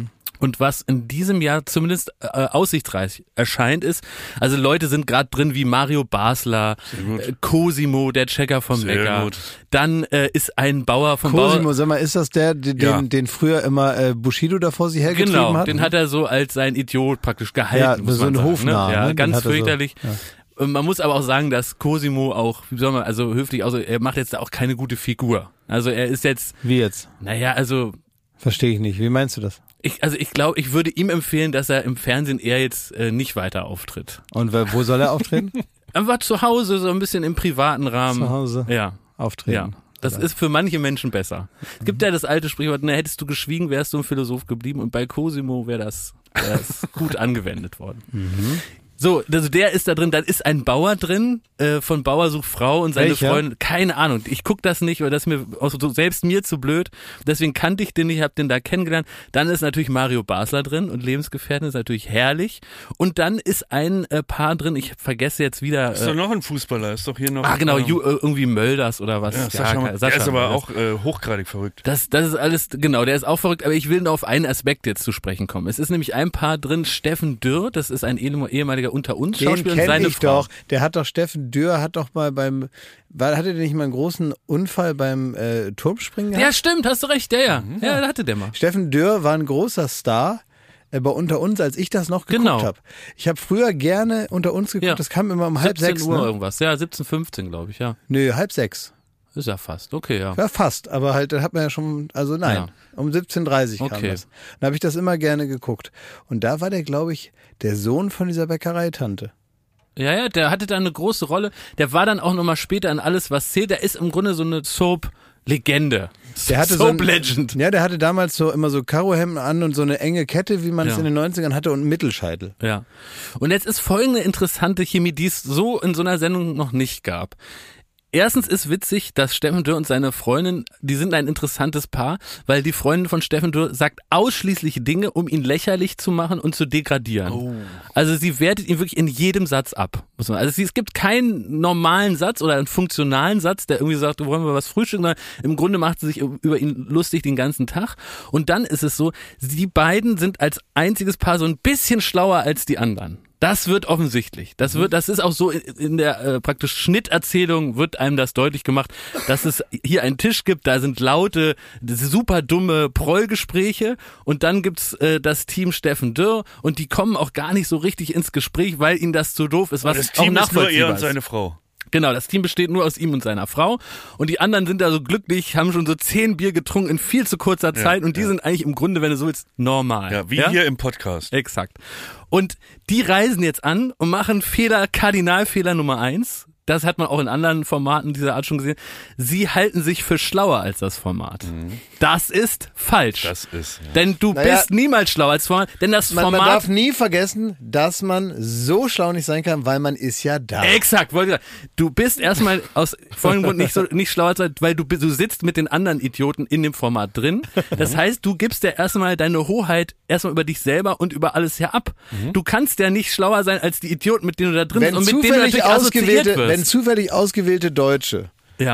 Und was in diesem Jahr zumindest aussichtsreich erscheint ist, also Leute sind gerade drin wie Mario Basler, Cosimo, der Checker vom Bäcker. Dann ist ein Bauer vom Cosimo, sag mal, ist das der, den früher immer Bushido da vor sich hergetrieben hat? Genau, den hat er so als sein Idiot praktisch gehalten. Ja, so ein Hofnarr. Ne? Ja, ne? ganz fürchterlich. So, ja. Und man muss aber auch sagen, dass Cosimo auch, wie soll man, also höflich, also er macht jetzt auch keine gute Figur. Also er ist jetzt... Wie jetzt? Naja, also... Verstehe ich nicht. Wie meinst du das? Ich glaube, ich würde ihm empfehlen, dass er im Fernsehen eher jetzt nicht weiter auftritt. Und wo soll er auftreten? Einfach zu Hause, so ein bisschen im privaten Rahmen. Zu Hause auftreten. Ja. Das ist für manche Menschen besser. Es gibt ja das alte Sprichwort, hättest du geschwiegen, wärst du ein Philosoph geblieben. Und bei Cosimo wäre das gut angewendet worden. Mhm. So, also der ist da drin, dann ist ein Bauer drin, von Bauer sucht Frau und seine Freundin, keine Ahnung, ich guck das nicht, weil das ist mir auch so, selbst mir zu blöd, deswegen kannte ich den nicht, hab den da kennengelernt. Dann ist natürlich Mario Basler drin und Lebensgefährtin ist natürlich herrlich. Und dann ist ein Paar drin, ich vergesse jetzt wieder. Ist doch noch ein Fußballer, ist doch hier noch. Ah genau, irgendwie Mölders oder was. Ja, Sascha, der ist aber auch hochgradig verrückt. Das ist alles, genau, der ist auch verrückt, aber ich will nur auf einen Aspekt jetzt zu sprechen kommen. Es ist nämlich ein Paar drin, Steffen Dürr, das ist ein ehemaliger unter uns Schauspieler und seine Frau. Doch. Der hat doch, Steffen Dürr hat doch mal hatte der nicht mal einen großen Unfall beim Turmspringen gehabt? Ja, stimmt, hast du recht, ja, da hatte der mal. Steffen Dürr war ein großer Star bei Unter uns, als ich das noch geguckt habe. Ich habe früher gerne Unter uns geguckt, das kam immer um 5:30. 17 Uhr irgendwas, 17:15 glaube ich, ja. Nö, 5:30. Ist ja fast, okay, ja. Ja, fast, aber halt, da hat man ja schon, also nein, um 17:30 kam das. Dann habe ich das immer gerne geguckt. Und da war der, glaube ich, der Sohn von dieser Bäckereitante. Ja, der hatte da eine große Rolle. Der war dann auch nochmal später in Alles, was zählt. Der ist im Grunde so eine Soap-Legende. Der hatte Soap-Legend. Ja, der hatte damals so immer so Karohemden an und so eine enge Kette, wie man es in den 90ern hatte und einen Mittelscheitel. Ja. Und jetzt ist folgende interessante Chemie, die es so in so einer Sendung noch nicht gab. Erstens ist witzig, dass Steffen Dürr und seine Freundin, die sind ein interessantes Paar, weil die Freundin von Steffen Dürr sagt ausschließlich Dinge, um ihn lächerlich zu machen und zu degradieren. Oh. Also sie wertet ihn wirklich in jedem Satz ab. Also es gibt keinen normalen Satz oder einen funktionalen Satz, der irgendwie sagt, wollen wir was frühstücken, sondern im Grunde macht sie sich über ihn lustig den ganzen Tag. Und dann ist es so, die beiden sind als einziges Paar so ein bisschen schlauer als die anderen. Das wird offensichtlich. Das ist auch so in der praktisch Schnitterzählung wird einem das deutlich gemacht, dass es hier einen Tisch gibt, da sind laute, super dumme Prollgespräche und dann gibt's das Team Steffen Dürr und die kommen auch gar nicht so richtig ins Gespräch, weil ihnen das zu doof ist, was das auch Team nachvollziehbar ist. Nur er und seine Frau. Genau, das Team besteht nur aus ihm und seiner Frau und die anderen sind da so glücklich, haben schon so 10 Bier getrunken in viel zu kurzer Zeit und die sind eigentlich im Grunde, wenn du so willst, normal. Ja, wie hier im Podcast. Exakt. Und die reisen jetzt an und machen Kardinalfehler Nummer 1. Das hat man auch in anderen Formaten dieser Art schon gesehen. Sie halten sich für schlauer als das Format. Mhm. Das ist falsch. Das ist. Ja. Denn du bist niemals schlauer als Format. Denn das Format. Man darf nie vergessen, dass man so schlau nicht sein kann, weil man ist ja da. Exakt, wollte ich sagen. Du bist erstmal aus folgendem Grund nicht schlauer, weil du sitzt mit den anderen Idioten in dem Format drin. Das heißt, du gibst dir erstmal deine Hoheit erstmal über dich selber und über alles her ab. Mhm. Du kannst ja nicht schlauer sein als die Idioten, mit denen du da drin bist und mit denen du natürlich assoziiert wirst. Wenn zufällig ausgewählte Deutsche,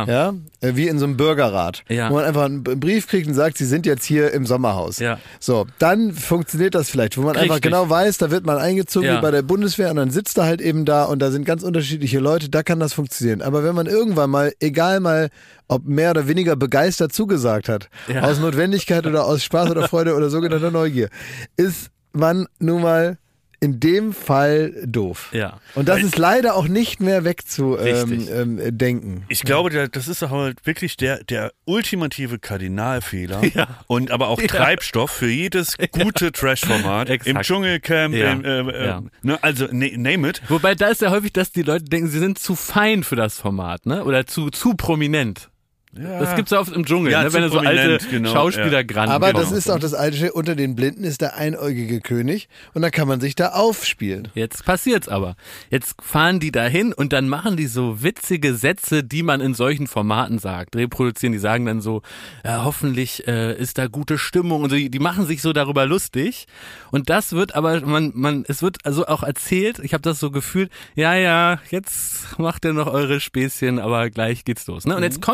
wie in so einem Bürgerrat, wo man einfach einen Brief kriegt und sagt, sie sind jetzt hier im Sommerhaus. Ja. So, dann funktioniert das vielleicht, wo man einfach genau weiß, da wird man eingezogen wie bei der Bundeswehr und dann sitzt er halt eben da und da sind ganz unterschiedliche Leute, da kann das funktionieren. Aber wenn man irgendwann mal, egal mal, ob mehr oder weniger begeistert zugesagt hat, aus Notwendigkeit oder aus Spaß oder Freude oder sogenannter Neugier, ist man nun mal in dem Fall doof. Ja. Und das ist leider auch nicht mehr wegzudenken. Ich glaube, das ist halt wirklich der ultimative Kardinalfehler und aber auch Treibstoff für jedes gute Trash-Format. Im Dschungelcamp, also name it. Wobei da ist ja häufig, dass die Leute denken, sie sind zu fein für das Format, ne? Oder zu prominent. Ja. Das gibt's ja oft im Dschungel, ne? Wenn so alte Schauspieler granten. Aber das ist auch das alte, unter den Blinden ist der einäugige König und dann kann man sich da aufspielen. Jetzt passiert's aber. Jetzt fahren die dahin und dann machen die so witzige Sätze, die man in solchen Formaten sagt. Reproduzieren, die sagen dann so, hoffentlich ist da gute Stimmung und so. Die machen sich so darüber lustig und das wird aber, es wird also auch erzählt, ich habe das so gefühlt, jetzt macht ihr noch eure Späßchen, aber gleich geht's los. Ne? Und jetzt kommen die also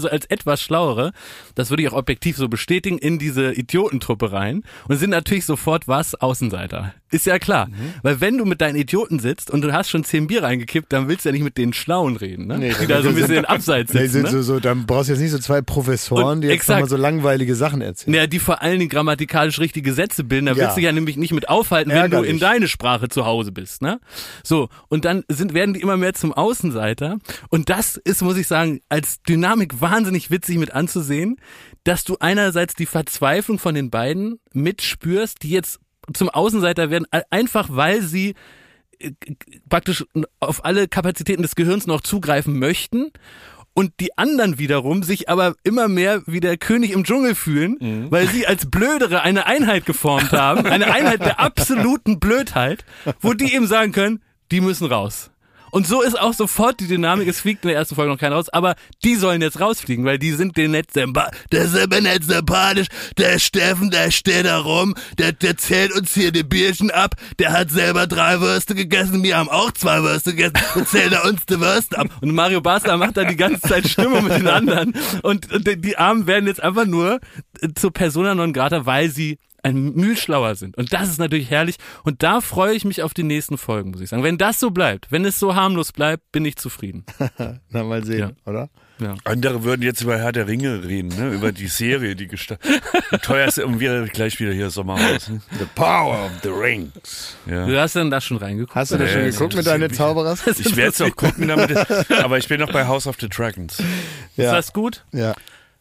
als etwas Schlauere, das würde ich auch objektiv so bestätigen, in diese Idiotentruppe rein und sind natürlich sofort Außenseiter. Ist ja klar. Weil wenn du mit deinen Idioten sitzt und du hast schon 10 Bier reingekippt, dann willst du ja nicht mit den Schlauen reden, ne? Nee, die da so ein bisschen abseits sitzen, ne? Dann brauchst du jetzt nicht so 2 Professoren, die jetzt nochmal so langweilige Sachen erzählen. Ja, die vor allen Dingen grammatikalisch richtige Sätze bilden, da willst du ja nämlich nicht mit aufhalten, wenn du in deine Sprache zu Hause bist, ne? So, und dann werden die immer mehr zum Außenseiter und das ist, muss ich sagen, als Dynamik wahnsinnig witzig mit anzusehen, dass du einerseits die Verzweiflung von den beiden mitspürst, die jetzt zum Außenseiter werden, einfach weil sie praktisch auf alle Kapazitäten des Gehirns noch zugreifen möchten und die anderen wiederum sich aber immer mehr wie der König im Dschungel fühlen, weil sie als Blödere eine Einheit geformt haben, eine Einheit der absoluten Blödheit, wo die eben sagen können, die müssen raus. Und so ist auch sofort die Dynamik, es fliegt in der ersten Folge noch keiner raus, aber die sollen jetzt rausfliegen, weil die sind den nicht sympathisch, der ist aber nicht sympathisch, der Steffen, der steht da rum, der zählt uns hier die Bierchen ab, der hat selber 3 Würste gegessen, wir haben auch 2 Würste gegessen, und zählt er uns die Würste ab. Und Mario Basler macht da die ganze Zeit Stimmung mit den anderen und die Armen werden jetzt einfach nur zur Persona non grata, weil sie ein Mühe schlauer sind. Und das ist natürlich herrlich. Und da freue ich mich auf die nächsten Folgen, muss ich sagen. Wenn das so bleibt, wenn es so harmlos bleibt, bin ich zufrieden. Na, mal sehen, oder? Ja. Andere würden jetzt über Herr der Ringe reden, ne? Über die Serie, die teuerste, und wir gleich wieder hier Sommerhaus. Ne? The Power of the Rings. Ja. Du hast denn da schon reingeguckt? Hast du da schon geguckt mit deinen Zauberers? Ich werde es auch gucken damit, aber ich bin noch bei House of the Dragons. Ja. Ist das gut? Ja.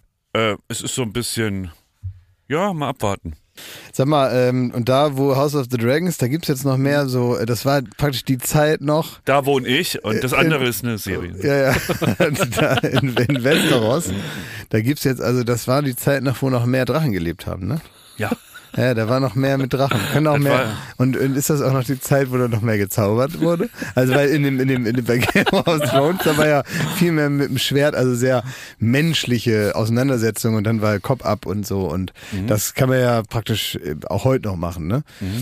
Es ist so ein bisschen, ja, mal abwarten. Sag mal, und da, wo House of the Dragons, da gibt's jetzt noch mehr so, das war praktisch die Zeit noch. Da wohne ich und das andere ist eine Serie. Ja. Da in Westeros, da gibt's jetzt, also das war die Zeit noch, wo noch mehr Drachen gelebt haben, ne? Ja. Ja, da war noch mehr mit Drachen. Können auch mehr. Und ist das auch noch die Zeit, wo da noch mehr gezaubert wurde? Also weil bei Game of Thrones, da war ja viel mehr mit dem Schwert, also sehr menschliche Auseinandersetzungen und dann war Kopf ab und so und das kann man ja praktisch auch heute noch machen, ne?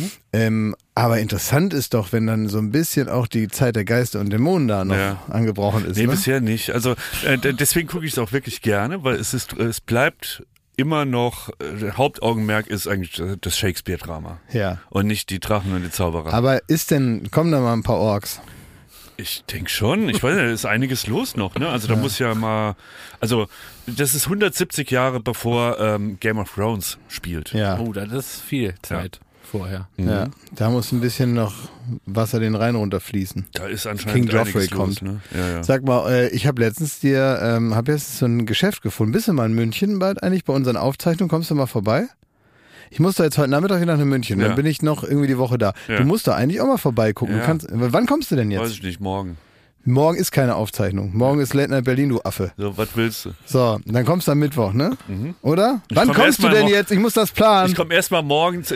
Aber interessant ist doch, wenn dann so ein bisschen auch die Zeit der Geister und Dämonen da noch angebrochen ist. Nee, ne? Bisher nicht. Also deswegen gucke ich es auch wirklich gerne, weil es bleibt immer noch, Hauptaugenmerk ist eigentlich das Shakespeare-Drama. Ja. Und nicht die Drachen und die Zauberer. Aber kommen da mal ein paar Orks? Ich denke schon. Ich weiß ja, da ist einiges los noch, ne? Also da muss ja mal, also das ist 170 Jahre bevor Game of Thrones spielt. Ja. Oh, das ist viel Zeit. Vorher. Ja, da muss ein bisschen noch Wasser den Rhein runterfließen. Da ist anscheinend King Joffrey kommt. Los, ne? Ja. Sag mal, ich habe letztens hab jetzt so ein Geschäft gefunden. Bist du mal in München bald eigentlich bei unseren Aufzeichnungen? Kommst du mal vorbei? Ich muss da jetzt heute Nachmittag wieder nach München. Dann bin ich noch irgendwie die Woche da. Ja. Du musst da eigentlich auch mal vorbeigucken. Ja. Wann kommst du denn jetzt? Weiß ich nicht, morgen. Morgen ist keine Aufzeichnung. Morgen ist Late Night Berlin, du Affe. So, was willst du? So, dann kommst du am Mittwoch, ne? Oder? Wann kommst du denn jetzt? Ich muss das planen. Ich komme erstmal morgens.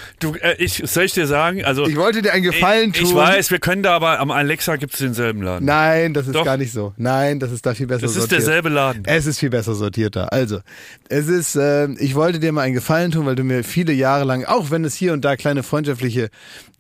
Soll ich dir sagen? Also, ich wollte dir einen Gefallen tun. Ich weiß, wir können da, aber am Alexa gibt es denselben Laden. Nein, das ist gar nicht so. Nein, das ist da viel besser sortiert. Das ist derselbe Laden. Es ist viel besser sortierter. Also, es ist, ich wollte dir mal einen Gefallen tun, weil du mir viele Jahre lang, auch wenn es hier und da kleine freundschaftliche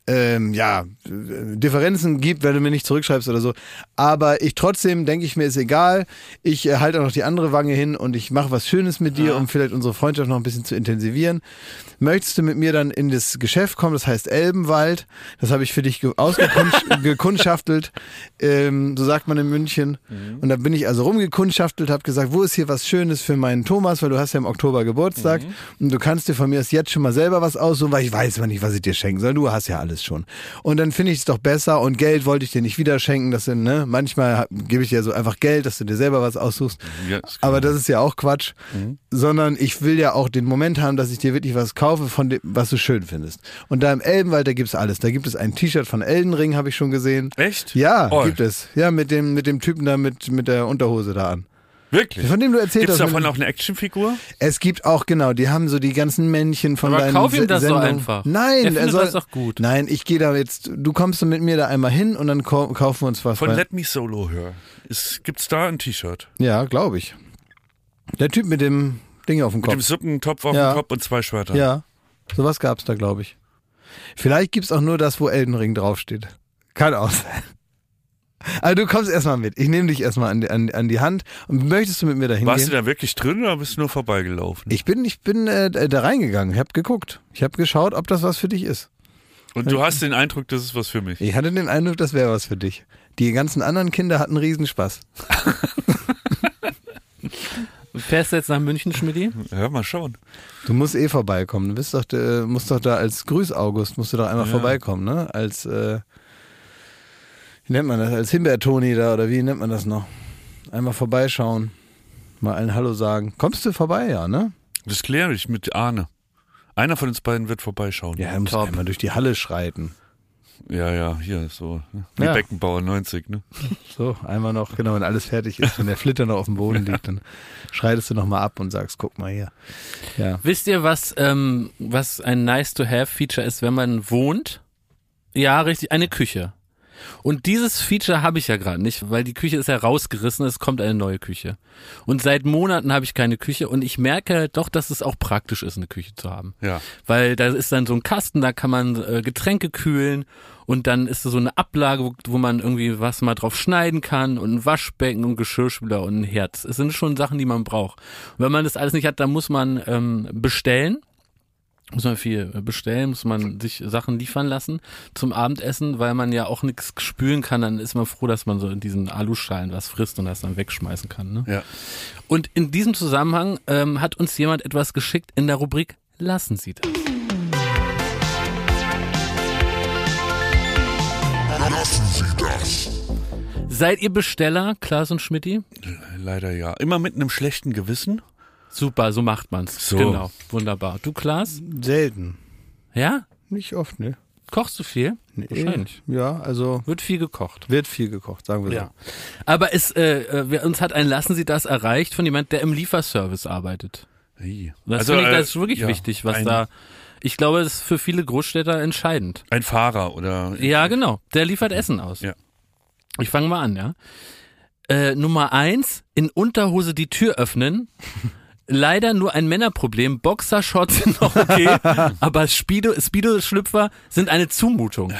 Differenzen gibt, wenn du mir nicht zurückschreibst oder so. Aber trotzdem denke ich mir, ist egal. Ich halte auch noch die andere Wange hin und ich mache was Schönes mit dir, um vielleicht unsere Freundschaft noch ein bisschen zu intensivieren. Möchtest du mit mir dann in das Geschäft kommen? Das heißt Elbenwald. Das habe ich für dich gekundschaftelt. So sagt man in München. Und da bin ich also rumgekundschaftelt, habe gesagt, wo ist hier was Schönes für meinen Thomas, weil du hast ja im Oktober Geburtstag. Und du kannst dir von mir jetzt schon mal selber was aussuchen, weil ich weiß nicht, was ich dir schenken soll. Du hast ja alles schon. Und dann finde ich es doch besser und Geld wollte ich dir nicht wieder schenken. Das sind, ne, manchmal gebe ich dir so einfach Geld, dass du dir selber was aussuchst. Ja, aber das ist ja auch Quatsch. Sondern ich will ja auch den Moment haben, dass ich dir wirklich was kaufe von dem, was du schön findest. Und da im Elbenwald, da gibt's alles. Da gibt es ein T-Shirt von Elden Ring, habe ich schon gesehen. Echt? Ja, gibt es. Ja, mit dem Typen da mit der Unterhose da an. Wirklich? Von dem du erzählt hast. Gibt's davon auch eine Actionfigur? Es gibt auch, genau, die haben so die ganzen Männchen von deinen Sendungen. Aber kauf ihm das Sendungen. so einfach. Nein, er soll das doch gut. Nein, ich gehe da jetzt, du kommst mit mir da einmal hin und dann kaufen wir uns was. Von Let Me Solo Her. Gibt's da ein T-Shirt? Ja, glaube ich. Der Typ mit dem Ding auf dem Kopf. Mit dem Suppentopf auf dem Kopf und 2 Schwertern. Ja, sowas gab's da, glaube ich. Vielleicht gibt's auch nur das, wo Elden Ring draufsteht. Kann auch sein. Also du kommst erstmal mit. Ich nehme dich erstmal an die Hand. Und möchtest du mit mir dahin gehen? Warst du da wirklich drin oder bist du nur vorbeigelaufen? Ich bin da reingegangen. Ich habe geguckt. Ich habe geschaut, ob das was für dich ist. Und du hast den Eindruck, das ist was für mich? Ich hatte den Eindruck, das wäre was für dich. Die ganzen anderen Kinder hatten Riesenspaß. Fährst du jetzt nach München, Schmidti? Ja, mal schauen. Du musst vorbeikommen. Du musst doch da als Grüß-August musst du doch einmal vorbeikommen, ne? Als, wie nennt man das? Als Himbeertoni da oder wie nennt man das noch? Einmal vorbeischauen. Mal allen Hallo sagen. Kommst du vorbei, ja, ne? Das kläre ich mit Arne. Einer von uns beiden wird vorbeischauen. Ja, er muss einmal durch die Halle schreiten. Ja, hier so. Wie Beckenbauer 90, ne? So, einmal noch, genau, wenn alles fertig ist, wenn der Flitter noch auf dem Boden liegt, dann schreitest du nochmal ab und sagst, guck mal hier. Ja. Wisst ihr, was ein Nice-to-have-Feature ist, wenn man wohnt? Ja, richtig, eine Küche. Und dieses Feature habe ich ja gerade nicht, weil die Küche ist ja rausgerissen, es kommt eine neue Küche. Und seit Monaten habe ich keine Küche und ich merke halt doch, dass es auch praktisch ist, eine Küche zu haben. Ja. Weil da ist dann so ein Kasten, da kann man Getränke kühlen und dann ist da so eine Ablage, wo man irgendwie was mal drauf schneiden kann und ein Waschbecken und Geschirrspüler und ein Herd. Es sind schon Sachen, die man braucht. Und wenn man das alles nicht hat, dann muss man bestellen. Muss man viel bestellen, muss man sich Sachen liefern lassen zum Abendessen, weil man ja auch nichts spülen kann, dann ist man froh, dass man so in diesen Aluschalen was frisst und das dann wegschmeißen kann. Ne? Ja. Und in diesem Zusammenhang hat uns jemand etwas geschickt in der Rubrik Lassen Sie das. Lassen Sie das. Seid ihr Besteller, Klaas und Schmidti? Leider ja. Immer mit einem schlechten Gewissen. Super, so macht man's. So. Genau, wunderbar. Du, Klaas? Selten. Ja? Nicht oft, ne? Kochst du viel? Nee. Wahrscheinlich. Ja, also Wird viel gekocht. wird viel gekocht, sagen wir Ja. Aber uns hat ein Lassen Sie das erreicht von jemand, der im Lieferservice arbeitet. Hey. Und das finde ich, das ist wirklich wichtig, was ich glaube, das ist für viele Großstädter entscheidend. Ein Fahrer oder... Ja, genau. Der liefert Essen aus. Ja. Ich fange mal an, ja. Nummer 1, in Unterhose die Tür öffnen. Leider nur ein Männerproblem. Boxershorts sind noch okay, aber Speedo-Schlüpfer sind eine Zumutung.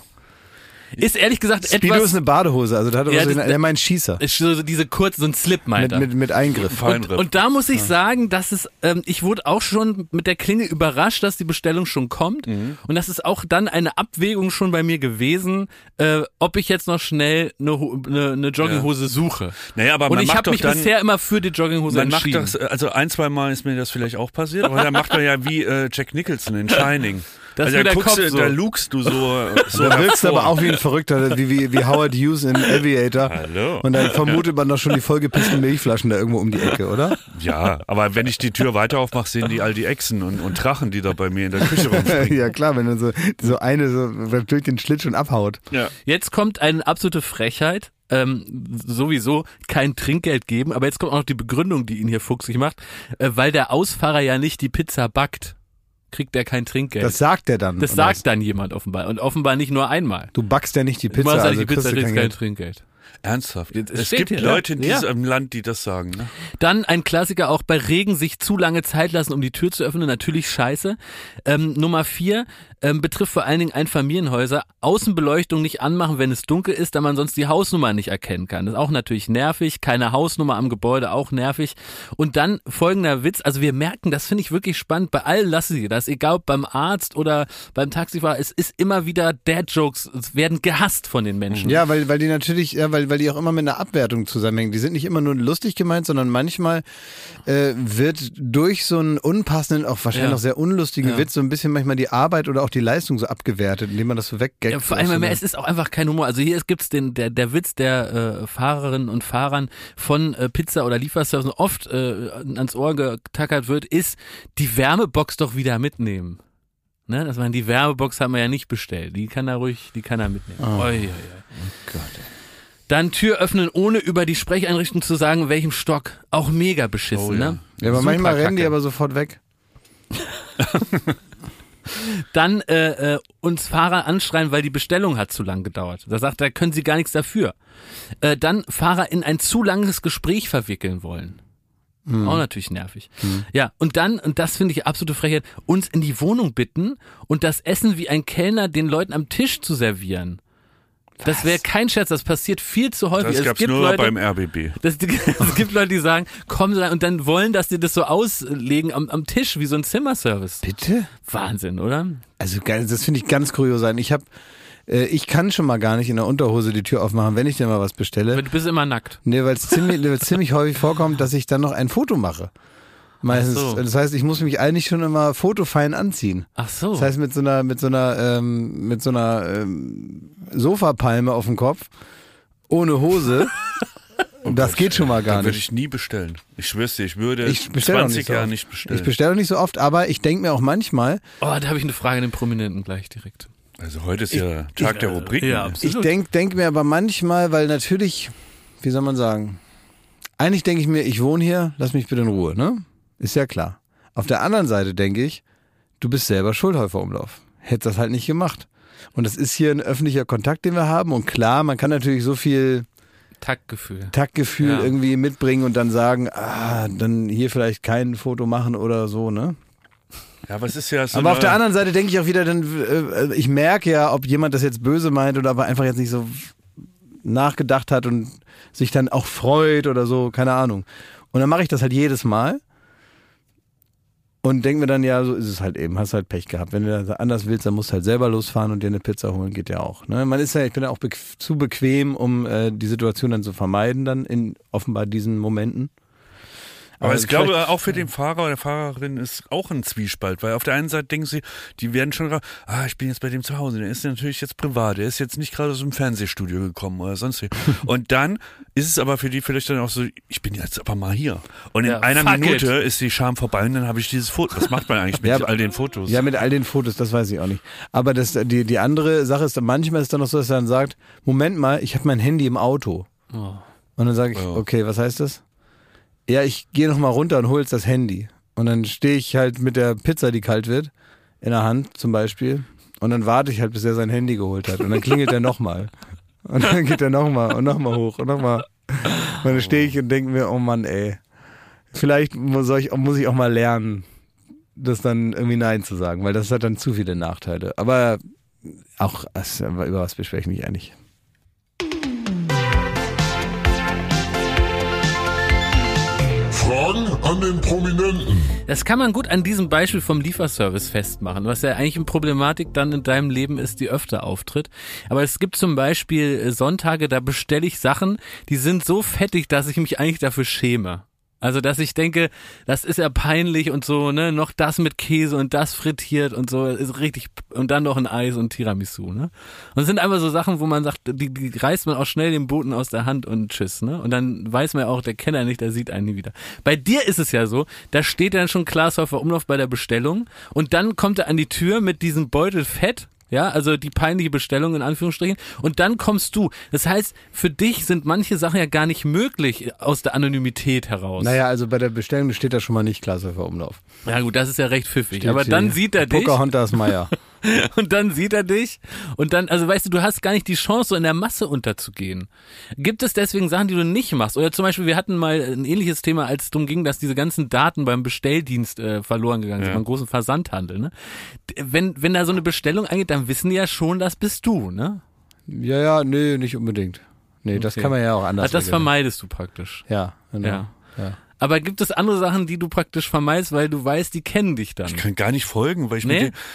Ist ehrlich gesagt Speedo etwas... ist eine Badehose, also da hat Ja, der meint Schießer. ist so diese kurz, so ein Slip meint er. Mit Eingriff. Und da muss ich sagen, dass es, ich wurde auch schon mit der Klinge überrascht, dass die Bestellung schon kommt. Und das ist auch dann eine Abwägung schon bei mir gewesen, ob ich jetzt noch schnell eine Jogginghose suche. Naja, aber und man ich macht habe doch mich dann, bisher immer für die Jogginghose man macht entschieden. das, also 1-2 Mal ist mir das vielleicht auch passiert, aber dann macht man ja wie Jack Nicholson in Shining. Das Also ist da der Kopf so. da lugst du so Da wirkst du hervor. aber auch wie ein Verrückter, wie Howard Hughes in Aviator. Hallo. Und dann vermutet man doch schon die vollgepissten Milchflaschen da irgendwo um die Ecke, oder? Ja, aber wenn ich die Tür weiter aufmache, sehen die all die Echsen und Drachen, die da bei mir in der Küche rumspringen. Ja klar, wenn dann so eine durch den Schlitz schon abhaut. Ja. Jetzt kommt eine absolute Frechheit. Sowieso kein Trinkgeld geben, aber jetzt kommt auch noch die Begründung, die ihn hier fuchsig macht, weil der Ausfahrer ja nicht die Pizza backt, kriegt er kein Trinkgeld. Das sagt er dann. Das oder sagt was? dann jemand offenbar und offenbar nicht nur einmal. Du backst ja nicht die Du Pizza, machst also halt die Pizza, kriegst du kriegst kein kein Geld. Trinkgeld. Ernsthaft. Es Es gibt steht hier, Leute in ja. diesem Land, die das sagen. Ne? Dann ein Klassiker auch bei Regen, sich zu lange Zeit lassen, um die Tür zu öffnen. Natürlich scheiße. Nummer 4 betrifft vor allen Dingen Einfamilienhäuser. Außenbeleuchtung nicht anmachen, wenn es dunkel ist, da man sonst die Hausnummer nicht erkennen kann. Das ist auch natürlich nervig. Keine Hausnummer am Gebäude, auch nervig. Und dann folgender Witz. Also wir merken, das finde ich wirklich spannend. Bei allen lassen sie das. Egal ob beim Arzt oder beim Taxifahrer. Es ist immer wieder Dad-Jokes. Es werden gehasst von den Menschen. Ja, weil die natürlich, ja, weil die auch immer mit einer Abwertung zusammenhängen. Die sind nicht immer nur lustig gemeint, sondern manchmal wird durch so einen unpassenden, auch wahrscheinlich auch sehr unlustigen Witz so ein bisschen manchmal die Arbeit oder auch die Leistung so abgewertet, indem man das so weggeckt. Ja, vor allem, es ist auch einfach kein Humor. Also hier gibt's der Witz der Fahrerinnen und Fahrern von Pizza oder Lieferservice oft ans Ohr getackert wird, ist die Wärmebox doch wieder mitnehmen. Ne, dass man die Wärmebox hat man ja nicht bestellt. Die kann er mitnehmen. Oh. Oi, oi, oi. Oh Gott. Dann Tür öffnen, ohne über die Sprecheinrichtung zu sagen, welchem Stock. Auch mega beschissen, Oh, ja. ne? Ja, aber Super manchmal rennen die Kacke. aber sofort weg. Dann uns Fahrer anschreien, weil die Bestellung hat zu lang gedauert. Da sagt er, können Sie gar nichts dafür. Dann Fahrer in ein zu langes Gespräch verwickeln wollen. Auch natürlich nervig. Ja, und dann, und das finde ich absolute Frechheit, uns in die Wohnung bitten und das Essen wie ein Kellner den Leuten am Tisch zu servieren. Das wäre kein Scherz, das passiert viel zu häufig. Das gab's nur Leute, beim RBB. Es gibt Leute, die sagen, kommen Sie rein und dann wollen, dass die das so auslegen am Tisch, wie so ein Zimmerservice. Bitte? Wahnsinn, oder? Also das finde ich ganz kurios an. Ich kann schon mal gar nicht in der Unterhose die Tür aufmachen, wenn ich dir mal was bestelle. Du bist immer nackt. Nee, weil es ziemlich häufig vorkommt, dass ich dann noch ein Foto mache. Meistens. Ach so. Das heißt, ich muss mich eigentlich schon immer fotofein anziehen. Ach so. Das heißt, mit so einer Sofapalme auf dem Kopf, ohne Hose. Das geht schon mal gar nicht. Würde ich nie bestellen. Ich schwör's dir, ich würde 20 Jahre nicht bestellen. Ich bestelle auch nicht so oft, aber ich denke mir auch manchmal. Oh, da habe ich eine Frage an den Prominenten gleich direkt. Also heute ist ja Tag der Rubriken. Ja, absolut. Ich denk mir aber manchmal, weil natürlich, wie soll man sagen, eigentlich denke ich mir, ich wohne hier, lass mich bitte in Ruhe, ne? Ist ja klar. Auf der anderen Seite denke ich, du bist selber schuld, Häufer-Umlauf. Hättest das halt nicht gemacht. Und das ist hier ein öffentlicher Kontakt, den wir haben. Und klar, man kann natürlich so viel Taktgefühl irgendwie mitbringen und dann sagen, dann hier vielleicht kein Foto machen oder so, ne? Ja, aber es ist ja so. Aber auf der anderen Seite denke ich auch wieder, ich merke ja, ob jemand das jetzt böse meint oder aber einfach jetzt nicht so nachgedacht hat und sich dann auch freut oder so, keine Ahnung. Und dann mache ich das halt jedes Mal und denke mir dann, ja, so ist es halt eben, hast halt Pech gehabt. Wenn du das anders willst, dann musst du halt selber losfahren und dir eine Pizza holen, geht ja auch. Ne? Ich bin ja auch zu bequem, um die Situation dann zu vermeiden, dann in offenbar diesen Momenten. Aber ich glaube, auch für den Fahrer oder Fahrerin ist auch ein Zwiespalt, weil auf der einen Seite denken sie, die werden schon, ich bin jetzt bei dem zu Hause, der ist natürlich jetzt privat, der ist jetzt nicht gerade aus dem Fernsehstudio gekommen oder sonst wie. Und dann ist es aber für die vielleicht dann auch so, ich bin jetzt aber mal hier. Und in einer Minute ist die Scham vorbei und dann habe ich dieses Foto. Was macht man eigentlich mit all den Fotos? Ja, mit all den Fotos, das weiß ich auch nicht. Aber die andere Sache ist, manchmal ist es dann noch so, dass er dann sagt, Moment mal, ich habe mein Handy im Auto. Oh. Und dann sage ich, okay, was heißt das? Ja, ich gehe nochmal runter und hol jetzt das Handy. Und dann stehe ich halt mit der Pizza, die kalt wird, in der Hand zum Beispiel. Und dann warte ich halt, bis er sein Handy geholt hat. Und dann klingelt er nochmal. Und dann geht er nochmal und nochmal hoch und nochmal. Und dann stehe ich und denke mir, oh Mann, ey. Vielleicht muss ich auch mal lernen, das dann irgendwie Nein zu sagen, weil das hat dann zu viele Nachteile. Aber auch, über was beschwere ich mich eigentlich? Fragen an den Prominenten. Das kann man gut an diesem Beispiel vom Lieferservice festmachen, was ja eigentlich eine Problematik dann in deinem Leben ist, die öfter auftritt. Aber es gibt zum Beispiel Sonntage, da bestelle ich Sachen, die sind so fettig, dass ich mich eigentlich dafür schäme. Also, dass ich denke, das ist ja peinlich und so, ne, noch das mit Käse und das frittiert und so, ist richtig, und dann noch ein Eis und Tiramisu, ne. Und es sind einfach so Sachen, wo man sagt, die reißt man auch schnell den Boten aus der Hand und tschüss, ne. Und dann weiß man ja auch, der Kenner nicht, der sieht einen nie wieder. Bei dir ist es ja so, da steht dann schon Klaas Häufer-Umlauf bei der Bestellung und dann kommt er an die Tür mit diesem Beutel Fett. Ja, also die peinliche Bestellung in Anführungsstrichen. Und dann kommst du. Das heißt, für dich sind manche Sachen ja gar nicht möglich aus der Anonymität heraus. Naja, also bei der Bestellung steht da schon mal nicht Klaas Häufer-Umlauf. Ja gut, das ist ja recht pfiffig. Aber dann sieht er dich. Pocahontas Meyer. Und dann sieht er dich und dann, also weißt du hast gar nicht die Chance, so in der Masse unterzugehen. Gibt es deswegen Sachen, die du nicht machst? Oder zum Beispiel, wir hatten mal ein ähnliches Thema, als es darum ging, dass diese ganzen Daten beim Bestelldienst verloren gegangen sind, beim großen Versandhandel. Ne? Wenn da so eine Bestellung eingeht, dann wissen die ja schon, das bist du, ne? Ja, nee, nicht unbedingt. Nee, das kann man ja auch anders also das vermeidest du praktisch. Ja, genau. Ja. Aber gibt es andere Sachen, die du praktisch vermeidest, weil du weißt, die kennen dich dann? Ich kann gar nicht folgen, weil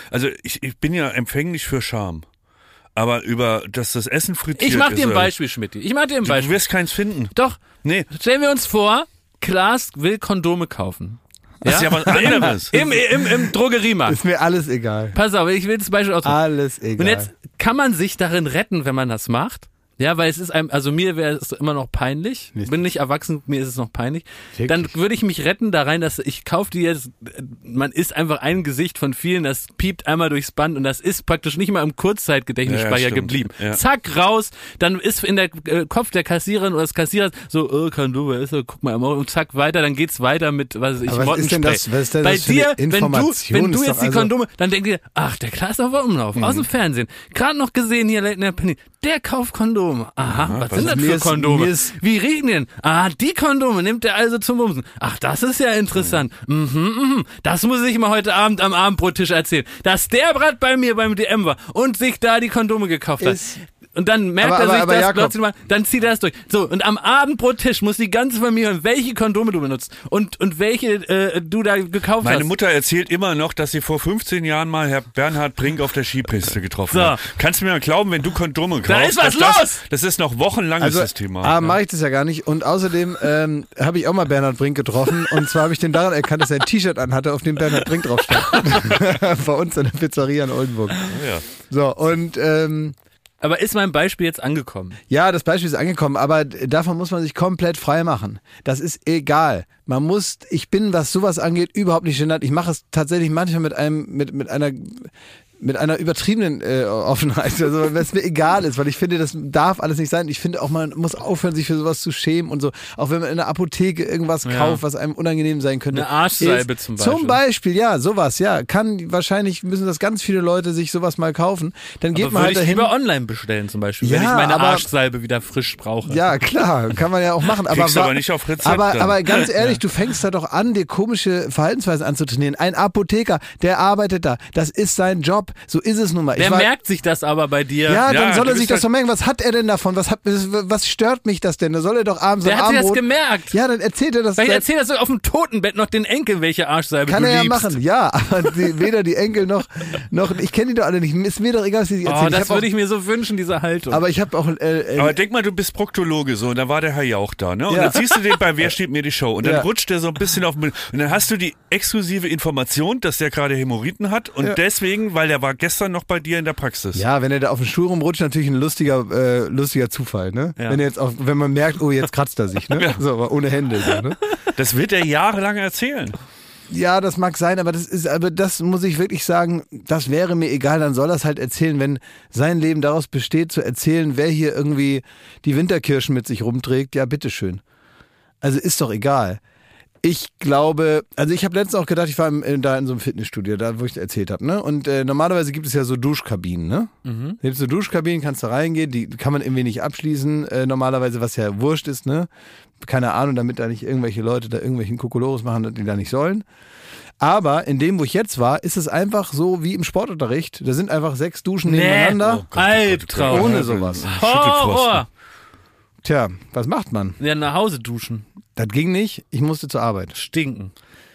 ich bin ja empfänglich für Scham. Aber dass das Essen frittiert ist. Ich mach dir ein Beispiel, Schmidti. Du wirst keins finden. Doch. Nee. Stellen wir uns vor, Klaas will Kondome kaufen. Das ist ja was anderes. Im Drogeriemarkt. Ist mir alles egal. Pass auf, ich will das Beispiel ausdrücken. Alles egal. Und jetzt kann man sich darin retten, wenn man das macht. Ja, weil es ist also mir wäre es immer noch peinlich. Bin nicht erwachsen, mir ist es noch peinlich. Wirklich? Dann würde ich mich retten da rein, dass ich kaufe die jetzt, man ist einfach ein Gesicht von vielen, das piept einmal durchs Band und das ist praktisch nicht mal im Kurzzeitgedächtnisspeicher geblieben. Ja. Zack, raus, dann ist in der Kopf der Kassiererin oder des Kassierers so, Kondome ist so, guck mal, und zack, weiter, dann geht's weiter mit, was ist denn das? Was ist denn das? Bei dir, wenn du jetzt die Kondome, dann denkt ihr, ach, der Klaas Häufer-Umlauf, aus dem Fernsehen, gerade noch gesehen hier, Late Night Penny, der kauft Kondome. Aha, was sind das für Kondome? Wie riechen die denn? Die Kondome nimmt er also zum Bumsen. Ach, das ist ja interessant. Das muss ich mal heute Abend am Abendbrottisch erzählen. Dass der Brat bei mir beim DM war und sich da die Kondome gekauft hat. Und dann merkt er sich das plötzlich mal, dann zieht er das durch. So, und am Abendbrottisch muss die ganze Familie hören, welche Kondome du benutzt und welche du da gekauft hast. Meine Mutter erzählt immer noch, dass sie vor 15 Jahren mal Herr Bernhard Brink auf der Skipiste getroffen hat. Kannst du mir mal glauben, wenn du Kondome kaufst? Da ist was los! Das ist noch wochenlang das Thema. Mache ich das ja gar nicht. Und außerdem habe ich auch mal Bernhard Brink getroffen. Und zwar habe ich den daran erkannt, dass er ein T-Shirt anhatte, auf dem Bernhard Brink drauf stand. Bei uns in der Pizzeria in Oldenburg. Ja. So, und aber ist mein Beispiel jetzt angekommen? Ja, das Beispiel ist angekommen, aber davon muss man sich komplett frei machen. Das ist egal. Ich bin, was sowas angeht, überhaupt nicht genannt. Ich mache es tatsächlich manchmal mit einer übertriebenen Offenheit, also was mir egal ist, weil ich finde, das darf alles nicht sein. Ich finde auch, man muss aufhören, sich für sowas zu schämen und so. Auch wenn man in der Apotheke irgendwas kauft, was einem unangenehm sein könnte. Eine Arschsalbe zum Beispiel. Zum Beispiel, ja, sowas, ja. Müssen das ganz viele Leute sich sowas mal kaufen. Dann geht man halt dahin. Würde ich lieber online bestellen zum Beispiel, wenn ich meine Arschsalbe wieder frisch brauche. Ja, klar, kann man ja auch machen. Kriegst aber nicht auf Rezept. Aber ganz ehrlich, du fängst da doch an, dir komische Verhaltensweisen anzutrainieren. Ein Apotheker, der arbeitet da. Das ist sein Job. So ist es nun mal. Der merkt sich das aber bei dir. Ja, dann soll er sich das doch merken. Was hat er denn davon? Was stört mich das denn? Da soll er doch abends am Abendbrot... Der hat sich das gemerkt. Ja, dann erzählt er das. Vielleicht erzählt er so auf dem Totenbett noch den Enkel, welche Arschsalbe kann du liebst. Kann er ja machen, ja. Aber weder die Enkel noch ich kenne die doch alle nicht. Ist mir doch egal, was sie erzählen. Oh, das würde ich mir so wünschen, diese Haltung. Aber ich habe auch... aber denk mal, du bist Proktologe, so, und da war der Herr Jauch da, ne? Und dann siehst du den bei Wer steht mir die Show? Und dann rutscht der so ein bisschen auf den... Und dann hast du die exklusive Information, dass der gerade Hämorrhoiden hat und deswegen, weil der war gestern noch bei dir in der Praxis. Ja, wenn er da auf den Stuhl rumrutscht, natürlich ein lustiger Zufall, ne? Ja. Wenn man merkt, oh, jetzt kratzt er sich, ne? Ja. So, aber ohne Hände, so, ne? Das wird er jahrelang erzählen. Ja, das mag sein, aber das muss ich wirklich sagen, das wäre mir egal, dann soll er es halt erzählen, wenn sein Leben daraus besteht, zu erzählen, wer hier irgendwie die Winterkirschen mit sich rumträgt, ja, bitteschön. Also ist doch egal. Ich glaube, also ich habe letztens auch gedacht, ich war da in so einem Fitnessstudio, da wo ich erzählt habe, ne? Und normalerweise gibt es ja so Duschkabinen, ne? Mhm. Da gibt es so Duschkabinen, kannst du reingehen, die kann man irgendwie nicht abschließen, normalerweise, was ja wurscht ist, ne? Keine Ahnung, damit da nicht irgendwelche Leute da irgendwelchen Kokolores machen, die da nicht sollen. Aber in dem, wo ich jetzt war, ist es einfach so wie im Sportunterricht. Da sind einfach 6 Duschen nebeneinander. Albtraum. Ohne sowas. Horror. Tja, was macht man? Ja, nach Hause duschen. Das ging nicht, ich musste zur Arbeit. Stinken.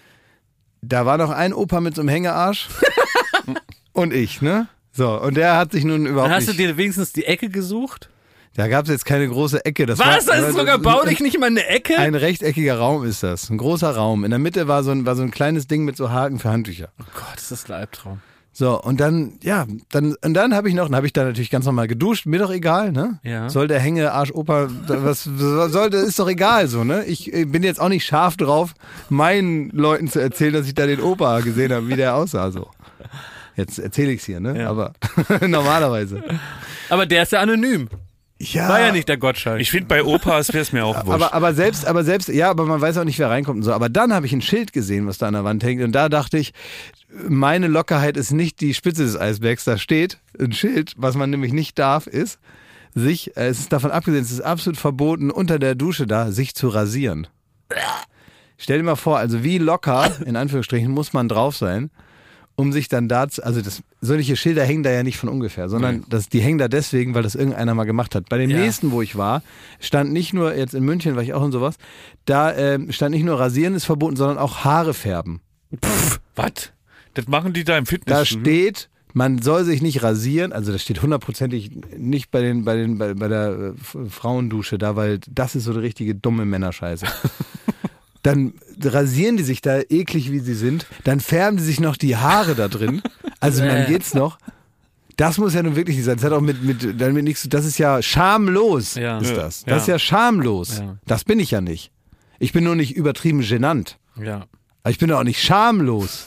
Da war noch ein Opa mit so einem Hängearsch und ich, ne? So, und der hat sich nun überhaupt Hast du dir wenigstens die Ecke gesucht? Da gab es jetzt keine große Ecke. Das ist sogar baulich nicht mal eine Ecke? Ein rechteckiger Raum ist das, ein großer Raum. In der Mitte war so ein kleines Ding mit so Haken für Handtücher. Oh Gott, das ist ein Albtraum. So, und dann habe ich da natürlich ganz normal geduscht, mir doch egal, ne? Ja. Soll der Hänge-Arsch-Opa, ist doch egal, so, ne? Ich bin jetzt auch nicht scharf drauf, meinen Leuten zu erzählen, dass ich da den Opa gesehen habe, wie der aussah, so. Jetzt erzähle ich's hier, ne? Ja. Aber normalerweise. Aber der ist ja anonym. Ja. War ja nicht der Gottschalk. Ich finde, bei Opas wäre es mir auch wurscht. Aber selbst, ja, aber man weiß auch nicht, wer reinkommt und so. Aber dann habe ich ein Schild gesehen, was da an der Wand hängt. Und da dachte ich, meine Lockerheit ist nicht die Spitze des Eisbergs. Da steht ein Schild, was man nämlich nicht darf, es ist davon abgesehen, es ist absolut verboten, unter der Dusche da, sich zu rasieren. Stell dir mal vor, also wie locker, in Anführungsstrichen, muss man drauf sein, um sich dann solche Schilder hängen da ja nicht von ungefähr, sondern die hängen da deswegen, weil das irgendeiner mal gemacht hat. Bei den nächsten, wo ich war, stand nicht nur, jetzt in München war ich auch und sowas, da stand nicht nur Rasieren ist verboten, sondern auch Haare färben. Was? Das machen die da im Fitnessstudio? Da steht, man soll sich nicht rasieren, also das steht hundertprozentig nicht bei der Frauendusche da, weil das ist so eine richtige dumme Männerscheiße. Dann rasieren die sich da eklig, wie sie sind. Dann färben die sich noch die Haare da drin. Also dann geht's noch. Das muss ja nun wirklich nicht sein. Das hat auch damit nichts. Das ist ja schamlos. Ja. Ist das? Das ist ja schamlos. Ja. Das bin ich ja nicht. Ich bin nur nicht übertrieben genannt. Ja. Aber ich bin auch nicht schamlos.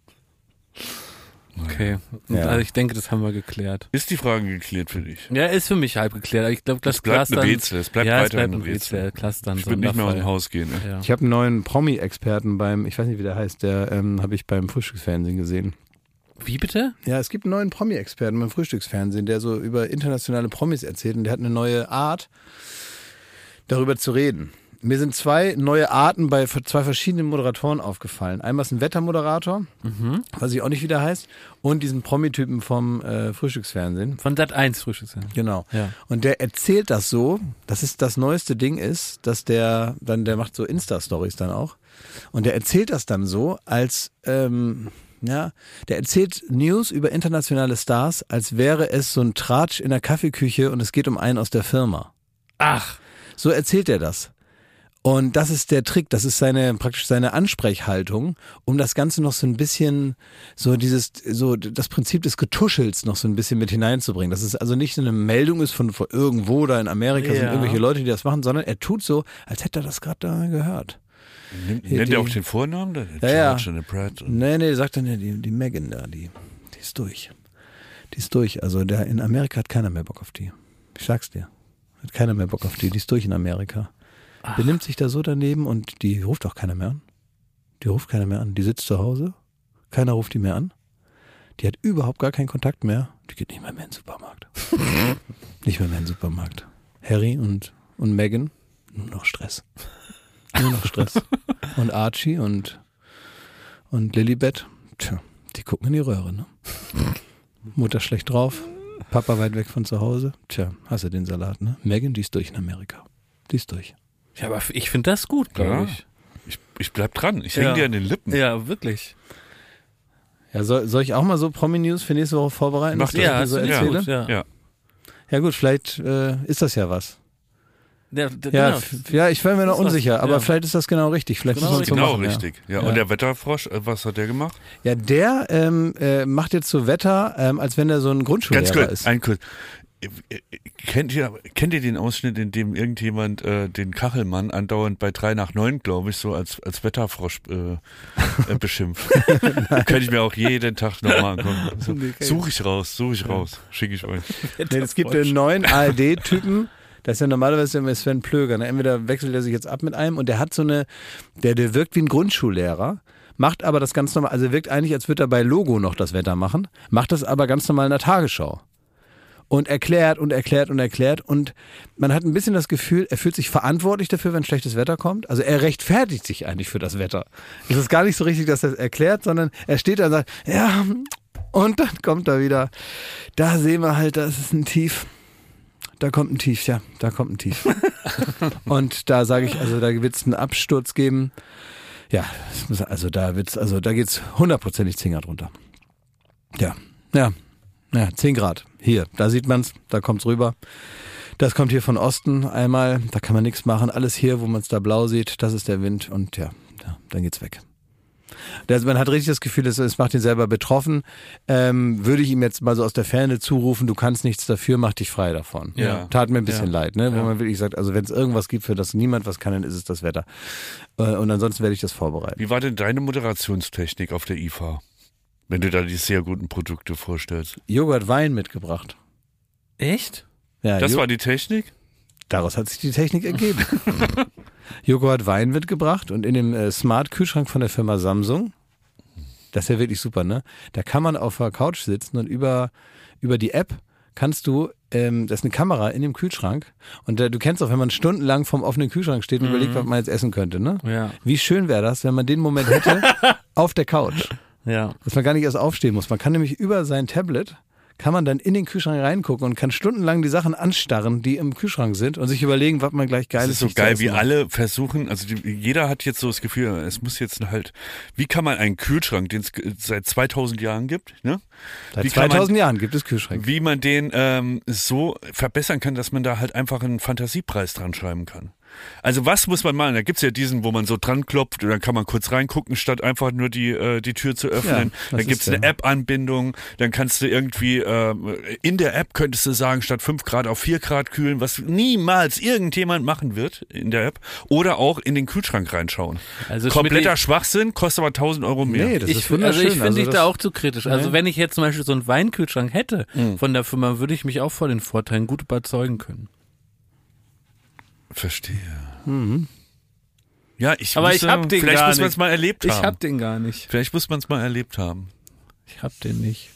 Okay, also ich denke, das haben wir geklärt. Ist die Frage geklärt für dich? Ja, ist für mich halb geklärt. Ich glaube, das bleibt ein Rätsel. Es bleibt weiter ein Rätsel. Ich würde nicht mehr aus dem Haus gehen. Ne? Ja. Ich habe einen neuen Promi-Experten ich weiß nicht, wie der heißt, der habe ich beim Frühstücksfernsehen gesehen. Wie bitte? Ja, es gibt einen neuen Promi-Experten beim Frühstücksfernsehen, der so über internationale Promis erzählt und der hat eine neue Art, darüber zu reden. Mir sind 2 neue Arten bei 2 verschiedenen Moderatoren aufgefallen. Einmal ist ein Wettermoderator, was ich auch nicht wieder heißt, und diesen Promi-Typen vom Frühstücksfernsehen. Von Sat.1 Frühstücksfernsehen. Genau. Ja. Und der erzählt das so, dass es das neueste Ding ist, dass der macht so Insta-Stories dann auch. Und der erzählt das dann so, als, der erzählt News über internationale Stars, als wäre es so ein Tratsch in der Kaffeeküche und es geht um einen aus der Firma. Ach. So erzählt er das. Und das ist der Trick, das ist praktisch seine Ansprechhaltung, um das Ganze noch so ein bisschen, das Prinzip des Getuschels noch so ein bisschen mit hineinzubringen. Dass es also nicht so eine Meldung ist von irgendwo da in Amerika, sind irgendwelche Leute, die das machen, sondern er tut so, als hätte er das gerade da gehört. Nennt er auch den Vornamen? Der George und der Pratt? Nee, sagt dann die Megan da, die ist durch. Die ist durch. Also in Amerika hat keiner mehr Bock auf die. Ich sag's dir. Hat keiner mehr Bock auf die. Die ist durch in Amerika. Benimmt sich da so daneben und die ruft auch keiner mehr an. Die ruft keiner mehr an. Die sitzt zu Hause. Keiner ruft die mehr an. Die hat überhaupt gar keinen Kontakt mehr. Die geht nicht mehr in den Supermarkt. Nicht mehr in den Supermarkt. Harry und Meghan, nur noch Stress. Nur noch Stress. Und Archie und Lilibet, die gucken in die Röhre, ne? Mutter schlecht drauf, Papa weit weg von zu Hause. Hast du den Salat, ne? Meghan, die ist durch in Amerika. Die ist durch. Ja, aber ich finde das gut, glaube ich. Ich bleib dran. Ich hänge dir an den Lippen. Ja, wirklich. Ja, soll ich auch mal so Promi-News für nächste Woche vorbereiten? Mach das, ja, so erzähle? Gut, ja gut, vielleicht ist das ja was. Genau. Ja, ich war mir noch unsicher, aber vielleicht ist das genau richtig. Vielleicht genau, so machen, richtig. Ja. Und der Wetterfrosch, was hat der gemacht? Ja, der macht jetzt so Wetter, als wenn er so ein Grundschullehrer ist. Ganz kurz. Kennt ihr den Ausschnitt, in dem irgendjemand den Kachelmann andauernd bei 3 nach 9, glaube ich, so als Wetterfrosch beschimpft? Könnte ich mir auch jeden Tag nochmal angucken. Suche ich raus, schicke ich euch. Nee, es gibt einen neuen ARD-Typen, das ist ja normalerweise immer Sven Plöger. Ne? Entweder wechselt er sich jetzt ab mit einem und der hat der wirkt wie ein Grundschullehrer, macht aber das ganz normal, also wirkt eigentlich, als würde er bei Logo noch das Wetter machen, macht das aber ganz normal in der Tagesschau. Und erklärt und man hat ein bisschen das Gefühl, er fühlt sich verantwortlich dafür, wenn schlechtes Wetter kommt. Also er rechtfertigt sich eigentlich für das Wetter. Es ist gar nicht so richtig, dass er es erklärt, sondern er steht da und sagt, ja, und dann kommt er wieder. Da sehen wir halt, das ist ein Tief. Da kommt ein Tief. Und da sage ich, also da wird es einen Absturz geben. Ja, also da geht's 100%ig 10 Grad runter. Ja, 10 Grad. Hier, da sieht man's, da kommt's rüber. Das kommt hier von Osten einmal, da kann man nichts machen. Alles hier, wo man es da blau sieht, das ist der Wind und ja, dann geht's weg. Man hat richtig das Gefühl, es macht ihn selber betroffen. Würde ich ihm jetzt mal so aus der Ferne zurufen, du kannst nichts dafür, mach dich frei davon. Ja. Tat mir ein bisschen leid, ne? Wo man wirklich sagt, also wenn es irgendwas gibt, für das niemand was kann, dann ist es das Wetter. Und ansonsten werde ich das vorbereiten. Wie war denn deine Moderationstechnik auf der IFA? Wenn du da die sehr guten Produkte vorstellst. Joghurt Wein mitgebracht. Echt? Ja, das war die Technik? Daraus hat sich die Technik ergeben. Joghurt Wein wird gebracht und in dem Smart-Kühlschrank von der Firma Samsung, das ist ja wirklich super, ne? Da kann man auf der Couch sitzen und über die App kannst du, das ist eine Kamera in dem Kühlschrank und du kennst auch, wenn man stundenlang vorm offenen Kühlschrank steht und überlegt, was man jetzt essen könnte, ne? Ja. Wie schön wäre das, wenn man den Moment hätte auf der Couch. Ja. Dass man gar nicht erst aufstehen muss. Man kann nämlich über sein Tablet, kann man dann in den Kühlschrank reingucken und kann stundenlang die Sachen anstarren, die im Kühlschrank sind und sich überlegen, was man gleich Geiles ist. Das ist so geil, wie alle versuchen, also jeder hat jetzt so das Gefühl, es muss jetzt halt, wie kann man einen Kühlschrank, den es seit 2000 Jahren gibt, ne? Seit 2000 Jahren gibt es Kühlschränke. Wie man den so verbessern kann, dass man da halt einfach einen Fantasiepreis dran schreiben kann. Also was muss man machen? Da gibt's ja diesen, wo man so dran klopft und dann kann man kurz reingucken, statt einfach nur die Tür zu öffnen. Ja, dann gibt's eine App-Anbindung, dann kannst du irgendwie in der App könntest du sagen, statt 5 Grad auf 4 Grad kühlen, was niemals irgendjemand machen wird in der App. Oder auch in den Kühlschrank reinschauen. Also kompletter Schwachsinn, kostet aber 1.000 Euro mehr. Nee, das ist wunderschön. Also ich finde dich da auch zu kritisch. Also wenn ich jetzt zum Beispiel so einen Weinkühlschrank hätte von der Firma, würde ich mich auch vor den Vorteilen gut überzeugen können. Verstehe. Mhm. Ja, ich hab den gar nicht. Vielleicht muss man es mal erlebt haben. Ich hab den gar nicht. Vielleicht muss man es mal erlebt haben. Ich hab den nicht.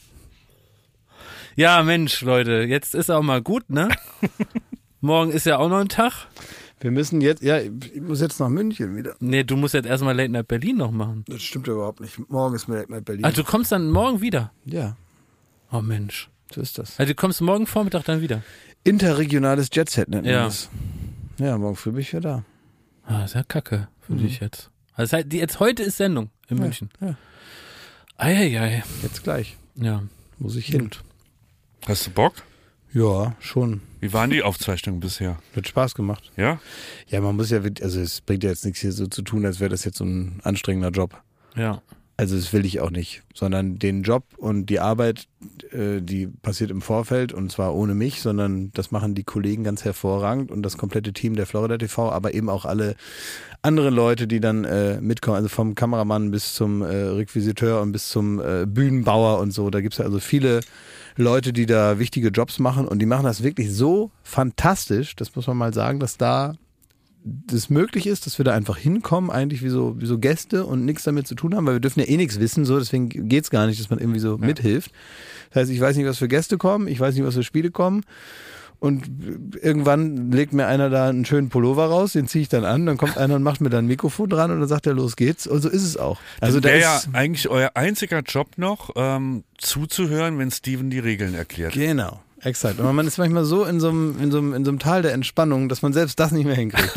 Ja, Mensch, Leute, jetzt ist auch mal gut, ne? Morgen ist ja auch noch ein Tag. Wir müssen jetzt, ich muss jetzt nach München wieder. Nee, du musst jetzt erstmal Late Night Berlin noch machen. Das stimmt überhaupt nicht. Morgen ist mir Late Night Berlin. Also du kommst dann morgen wieder? Ja. Oh Mensch. So ist das. Also du kommst morgen Vormittag dann wieder? Interregionales Jetset nennt man das. Ja, morgen früh bin ich wieder da. Ah, ist ja kacke für dich jetzt. Also jetzt heute ist Sendung in München. Ja. Eieiei. Jetzt gleich. Ja. Muss ich hin. Hast du Bock? Ja, schon. Wie waren die Aufzeichnungen bisher? Hat Spaß gemacht. Ja? Ja, man muss ja, also es bringt ja jetzt nichts hier so zu tun, als wäre das jetzt so ein anstrengender Job. Ja. Also das will ich auch nicht, sondern den Job und die Arbeit, die passiert im Vorfeld und zwar ohne mich, sondern das machen die Kollegen ganz hervorragend und das komplette Team der Florida TV, aber eben auch alle anderen Leute, die dann mitkommen, also vom Kameramann bis zum Requisiteur und bis zum Bühnenbauer und so. Da gibt's ja also viele Leute, die da wichtige Jobs machen und die machen das wirklich so fantastisch, das muss man mal sagen, dass da das möglich ist, dass wir da einfach hinkommen, eigentlich wie so Gäste und nichts damit zu tun haben, weil wir dürfen ja eh nichts wissen, so, deswegen geht's gar nicht, dass man irgendwie so mithilft. Das heißt, ich weiß nicht, was für Gäste kommen, ich weiß nicht, was für Spiele kommen und irgendwann legt mir einer da einen schönen Pullover raus, den ziehe ich dann an, dann kommt einer und macht mir da ein Mikrofon dran und dann sagt er, los geht's und so ist es auch. Also da wäre ist ja eigentlich euer einziger Job noch, zuzuhören, wenn Steven die Regeln erklärt. Genau. Exakt. Und man ist manchmal so in so einem Tal der Entspannung, dass man selbst das nicht mehr hinkriegt.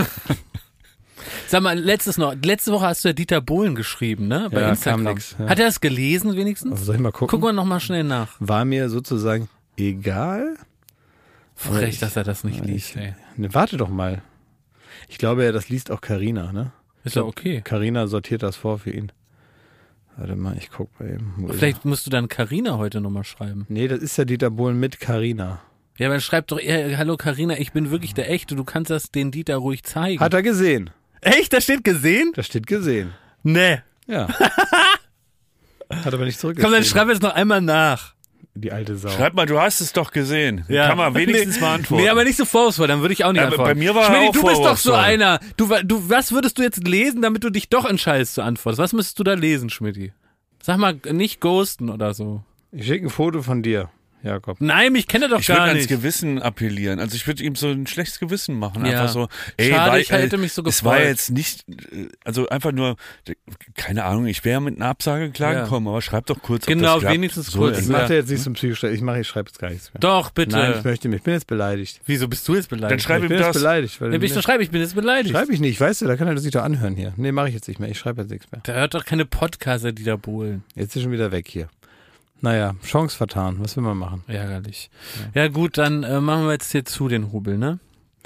Sag mal, letzte Woche hast du ja Dieter Bohlen geschrieben, ne? Bei Ja, Instagram. kam nix, ja. Hat er das gelesen wenigstens? Aber soll ich mal gucken? Gucken wir nochmal schnell nach. War mir sozusagen egal. Frech, dass er das nicht liest, ey. Ne, warte doch mal. Ich glaube ja, das liest auch Carina, ne? Ist ja okay. Carina sortiert das vor für ihn. Warte mal, ich guck mal eben. Wo ist Vielleicht musst du dann Carina heute nochmal schreiben. er? Nee, das ist ja Dieter Bohlen mit Carina. Ja, aber dann schreib doch eher, hallo Carina, ich bin wirklich der Echte, du kannst das den Dieter ruhig zeigen. Hat er gesehen? Echt? Da steht gesehen? Da steht gesehen. Nee. Ja. Hat aber nicht Komm, zurückgeschrieben. dann schreib jetzt noch einmal nach. Die alte Sau. Schreib mal, du hast es doch gesehen. Kann man wenigstens mal antworten. Nee, aber nicht so vorwurfsvoll, dann würde ich auch nicht antworten. Bei mir war er Schmidti, auch du bist doch so vorwurfsvoll. einer. Was würdest du jetzt lesen, damit du dich doch entscheidest zu antworten? Was müsstest du da lesen, Schmidti? Sag mal, nicht ghosten oder so. Ich schicke ein Foto von dir, Jakob. Nein, mich kennt er doch Ich würde gar ans nicht. Gewissen appellieren. Also ich würde ihm so ein schlechtes Gewissen machen. Ja. Einfach so, ey, Schade, ich hätte mich so es war gefreut. jetzt nicht, also einfach nur, keine Ahnung, ich wäre mit einer Absage klargekommen, aber schreib doch kurz, ob Genau, das klappt. wenigstens so, kurz. Ich Ja. mache jetzt nicht so ein Psychostress. Ich schreibe jetzt gar nichts mehr. Doch, bitte. Nein, ich möchte nicht. Ich bin jetzt beleidigt. Wieso bist du jetzt beleidigt? Dann schreib Ich ihm bin jetzt das. beleidigt. Weil Ja, ich schreibe, ich bin jetzt beleidigt. Schreibe ich nicht, weißt du, da kann er sich doch anhören hier. Nee, mache ich jetzt nicht mehr. Ich schreibe jetzt nichts mehr. Der hört doch keine Podcaster, die da bohlen. Jetzt ist schon wieder weg hier. Naja, Chance vertan. Was will man machen? Ärgerlich. Ja gut, dann machen wir jetzt hier zu den Hubel, ne?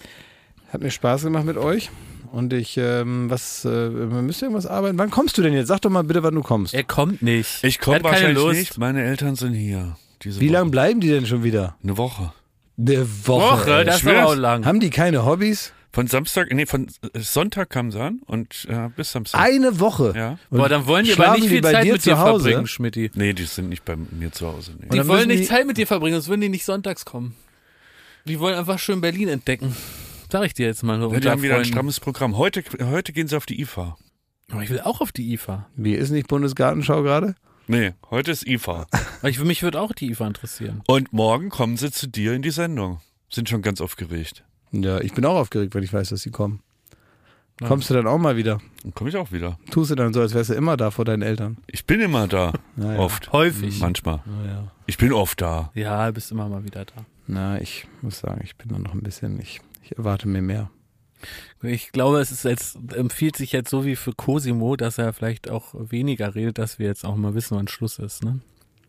Hat mir Spaß gemacht mit euch. Und wir müssen irgendwas arbeiten. Wann kommst du denn jetzt? Sag doch mal bitte, wann du kommst. Er kommt nicht. Ich Er komme hat keine wahrscheinlich Lust. nicht. Meine Eltern sind hier. Diese Wie Woche. lange bleiben die denn schon wieder? Eine Woche. Eine Woche. ey. Das ist schwör's. aber auch lang. Haben die keine Hobbys? Von Sonntag kamen sie an und bis Samstag. Eine Woche. Ja. Und Boah, dann wollen die aber schlafen nicht die viel bei Zeit dir mit dir zu Hause? verbringen, Schmidti. Nee, die sind nicht bei mir zu Hause. Nee. Und Die dann wollen müssen nicht die- Zeit mit dir verbringen, sonst würden die nicht sonntags kommen. Die wollen einfach schön Berlin entdecken. Sag ich dir jetzt mal. Ja, die unter haben wieder ein Freunden. strammes Programm. Heute gehen sie auf die IFA. Aber ich will auch auf die IFA. Wie ist nicht Bundesgartenschau gerade? Nee, heute ist IFA. Weil mich würde auch die IFA interessieren. Und morgen kommen sie zu dir in die Sendung. Sind schon ganz aufgeregt. Ja, ich bin auch aufgeregt, wenn ich weiß, dass sie kommen. Ja. Kommst du dann auch mal wieder? Dann komme ich auch wieder. Tust du dann so, als wärst du immer da vor deinen Eltern? Ich bin immer da. Naja. Oft. Häufig. Manchmal. Naja. Ich bin oft da. Ja, bist immer mal wieder da. Na, ich muss sagen, ich bin dann noch ein bisschen, ich erwarte mir mehr. Ich glaube, empfiehlt sich jetzt so wie für Cosimo, dass er vielleicht auch weniger redet, dass wir jetzt auch mal wissen, wann Schluss ist. Ne?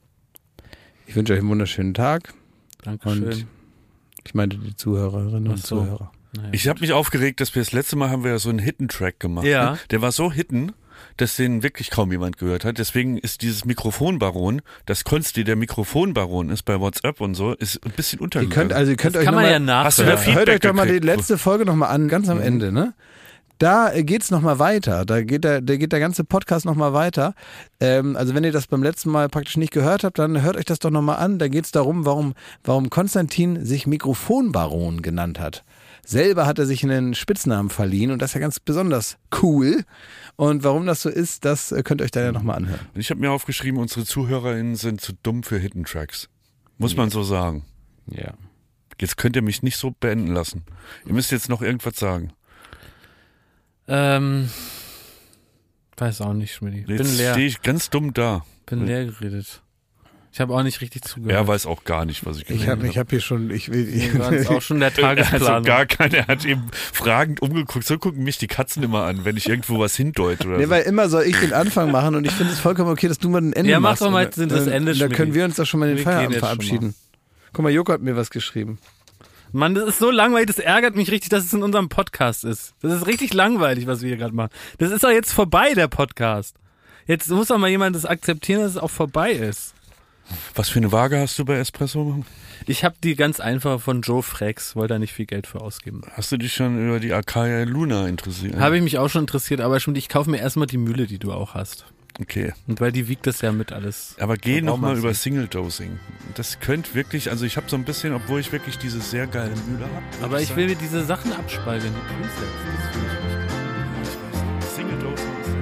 Ich wünsche euch einen wunderschönen Tag Dankeschön. und ich meinte die Zuhörerinnen und Ach so. Zuhörer. Naja. Ich habe mich aufgeregt, dass wir das letzte Mal haben wir ja so einen Hidden-Track gemacht. Ja. Ne? Der war so hidden, dass den wirklich kaum jemand gehört hat. Deswegen ist dieses Mikrofonbaron, das Konsti der Mikrofonbaron ist bei WhatsApp und so, ist ein bisschen Ihr untergegangen. könnt das euch kann man noch ja mal, Hast du da nachhören. Feedback hört euch doch mal die gekriegt? letzte Folge noch mal an, ganz am Ende, ne? Da geht's noch mal weiter. Da geht der ganze Podcast noch mal weiter. Also wenn ihr das beim letzten Mal praktisch nicht gehört habt, dann hört euch das doch noch mal an. Da geht's darum, warum Konstantin sich Mikrofonbaron genannt hat. Selber hat er sich einen Spitznamen verliehen und das ist ja ganz besonders cool. Und warum das so ist, das könnt ihr euch dann ja noch mal anhören. Und ich habe mir aufgeschrieben, unsere ZuhörerInnen sind zu dumm für Hidden Tracks. Muss man so sagen. Ja. Jetzt könnt ihr mich nicht so beenden lassen. Ihr müsst jetzt noch irgendwas sagen. Weiß auch nicht, Schmidti. Jetzt Bin leer. stehe ich ganz dumm da. Bin leer geredet. Ich habe auch nicht richtig zugehört. Er weiß auch gar nicht, was ich gesagt habe. Ich habe hier schon, war uns auch schon der Tagesplan. Also gar keine, er hat eben fragend umgeguckt. So gucken mich die Katzen immer an, wenn ich irgendwo was hindeute oder so. Weil immer soll ich den Anfang machen und ich finde es vollkommen okay, dass du mal ein Ende machst. Ja, mach doch mal das Ende, Da können wir uns doch schon mal den Wir Feierabend gehen jetzt verabschieden. Guck mal, Joko hat mir was geschrieben. Mann, das ist so langweilig, das ärgert mich richtig, dass es in unserem Podcast ist. Das ist richtig langweilig, was wir hier gerade machen. Das ist doch jetzt vorbei, der Podcast. Jetzt muss doch mal jemand das akzeptieren, dass es auch vorbei ist. Was für eine Waage hast du bei Espresso? Ich habe die ganz einfach von Joe Frex, wollte da nicht viel Geld für ausgeben. Hast du dich schon über die Acaia Luna interessiert? Habe ich mich auch schon interessiert, aber ich kaufe mir erstmal die Mühle, die du auch hast. Okay. Und weil die wiegt das ja mit alles. Aber geh nochmal über Single-Dosing. Das könnte wirklich, also ich habe so ein bisschen, obwohl ich wirklich diese sehr geile Mühle habe. Aber ich will mir diese Sachen abspeichern, die Presets. Das finde ich nicht. Single-Dosing ist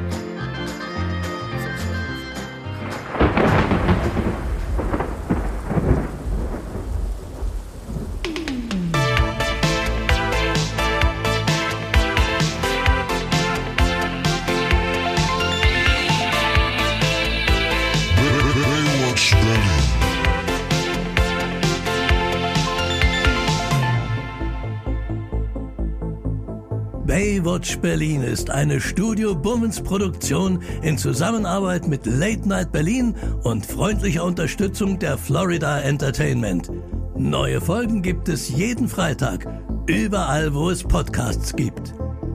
Baywatch Berlin ist eine Studio Bummens Produktion in Zusammenarbeit mit Late Night Berlin und freundlicher Unterstützung der Florida Entertainment. Neue Folgen gibt es jeden Freitag, überall wo es Podcasts gibt.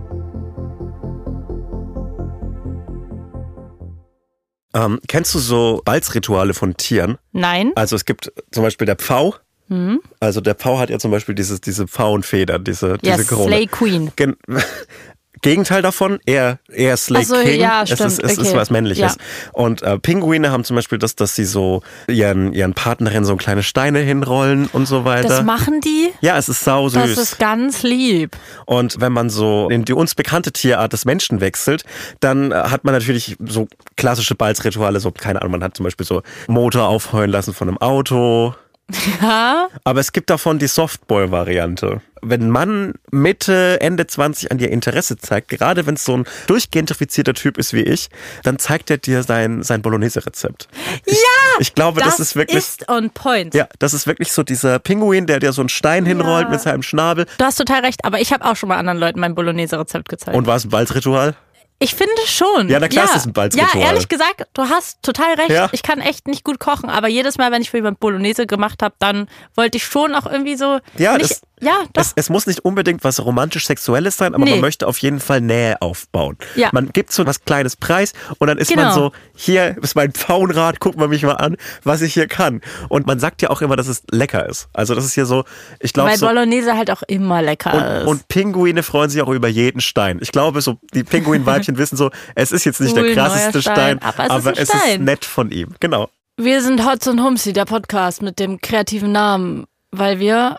Kennst du so Balzrituale von Tieren? Nein. Also es gibt zum Beispiel der Pfau. Also der Pfau hat ja zum Beispiel diese Pfauenfedern, diese Krone. Slay Queen. Gegenteil davon, eher Slay King. Ja, es stimmt. ist was Männliches. Ja. Und Pinguine haben zum Beispiel das, dass sie so ihren Partnerinnen so kleine Steine hinrollen und so weiter. Das machen die? Ja, es ist sau süß. Das ist ganz lieb. Und wenn man so in die uns bekannte Tierart des Menschen wechselt, dann hat man natürlich so klassische Balzrituale, so keine Ahnung, man hat zum Beispiel so Motor aufheulen lassen von einem Auto. Ja. Aber es gibt davon die Softball-Variante. Wenn ein Mann Mitte, Ende 20 an dir Interesse zeigt, gerade wenn es so ein durchgentrifizierter Typ ist wie ich, dann zeigt er dir sein Bolognese-Rezept. Ich glaube, das ist wirklich... ist on point. Ja, das ist wirklich so dieser Pinguin, der dir so einen Stein hinrollt mit seinem Schnabel. Du hast total recht, aber ich habe auch schon mal anderen Leuten mein Bolognese-Rezept gezeigt. Und war es ein Balzritual? Ich finde schon. Ja, na klar, es ist ein Balzritual. Ja, ehrlich gesagt, du hast total recht. Ja. Ich kann echt nicht gut kochen, aber jedes Mal, wenn ich für jemand Bolognese gemacht habe, dann wollte ich schon auch irgendwie so... Ja, doch. Es muss nicht unbedingt was romantisch-sexuelles sein, aber man möchte auf jeden Fall Nähe aufbauen. Ja. Man gibt so was Kleines preis und dann ist man so, hier ist mein Pfauenrad, guck mal mich mal an, was ich hier kann. Und man sagt ja auch immer, dass es lecker ist. Also das ist hier so, ich glaube Weil so... Bolognese halt auch immer lecker ist. Und Pinguine freuen sich auch über jeden Stein. Ich glaube, so die Pinguinweibchen wissen so, es ist jetzt nicht der krasseste Stein, aber es ist nett von ihm. Genau. Wir sind Hotz und Humsi, der Podcast mit dem kreativen Namen, weil wir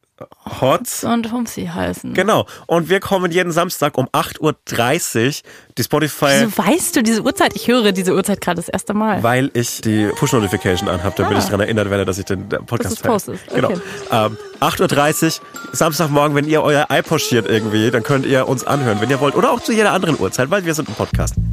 Hotz und Humsi heißen. Genau. Und wir kommen jeden Samstag um 8.30 Uhr. Die Spotify... Wieso weißt du diese Uhrzeit? Ich höre diese Uhrzeit gerade das erste Mal. Weil ich die Push-Notification anhabe, damit ich daran erinnert werde, dass ich den Podcast postest. Genau. Okay. 8.30 Uhr, Samstagmorgen, wenn ihr euer iPod schiert irgendwie, dann könnt ihr uns anhören, wenn ihr wollt. Oder auch zu jeder anderen Uhrzeit, weil wir sind ein Podcast.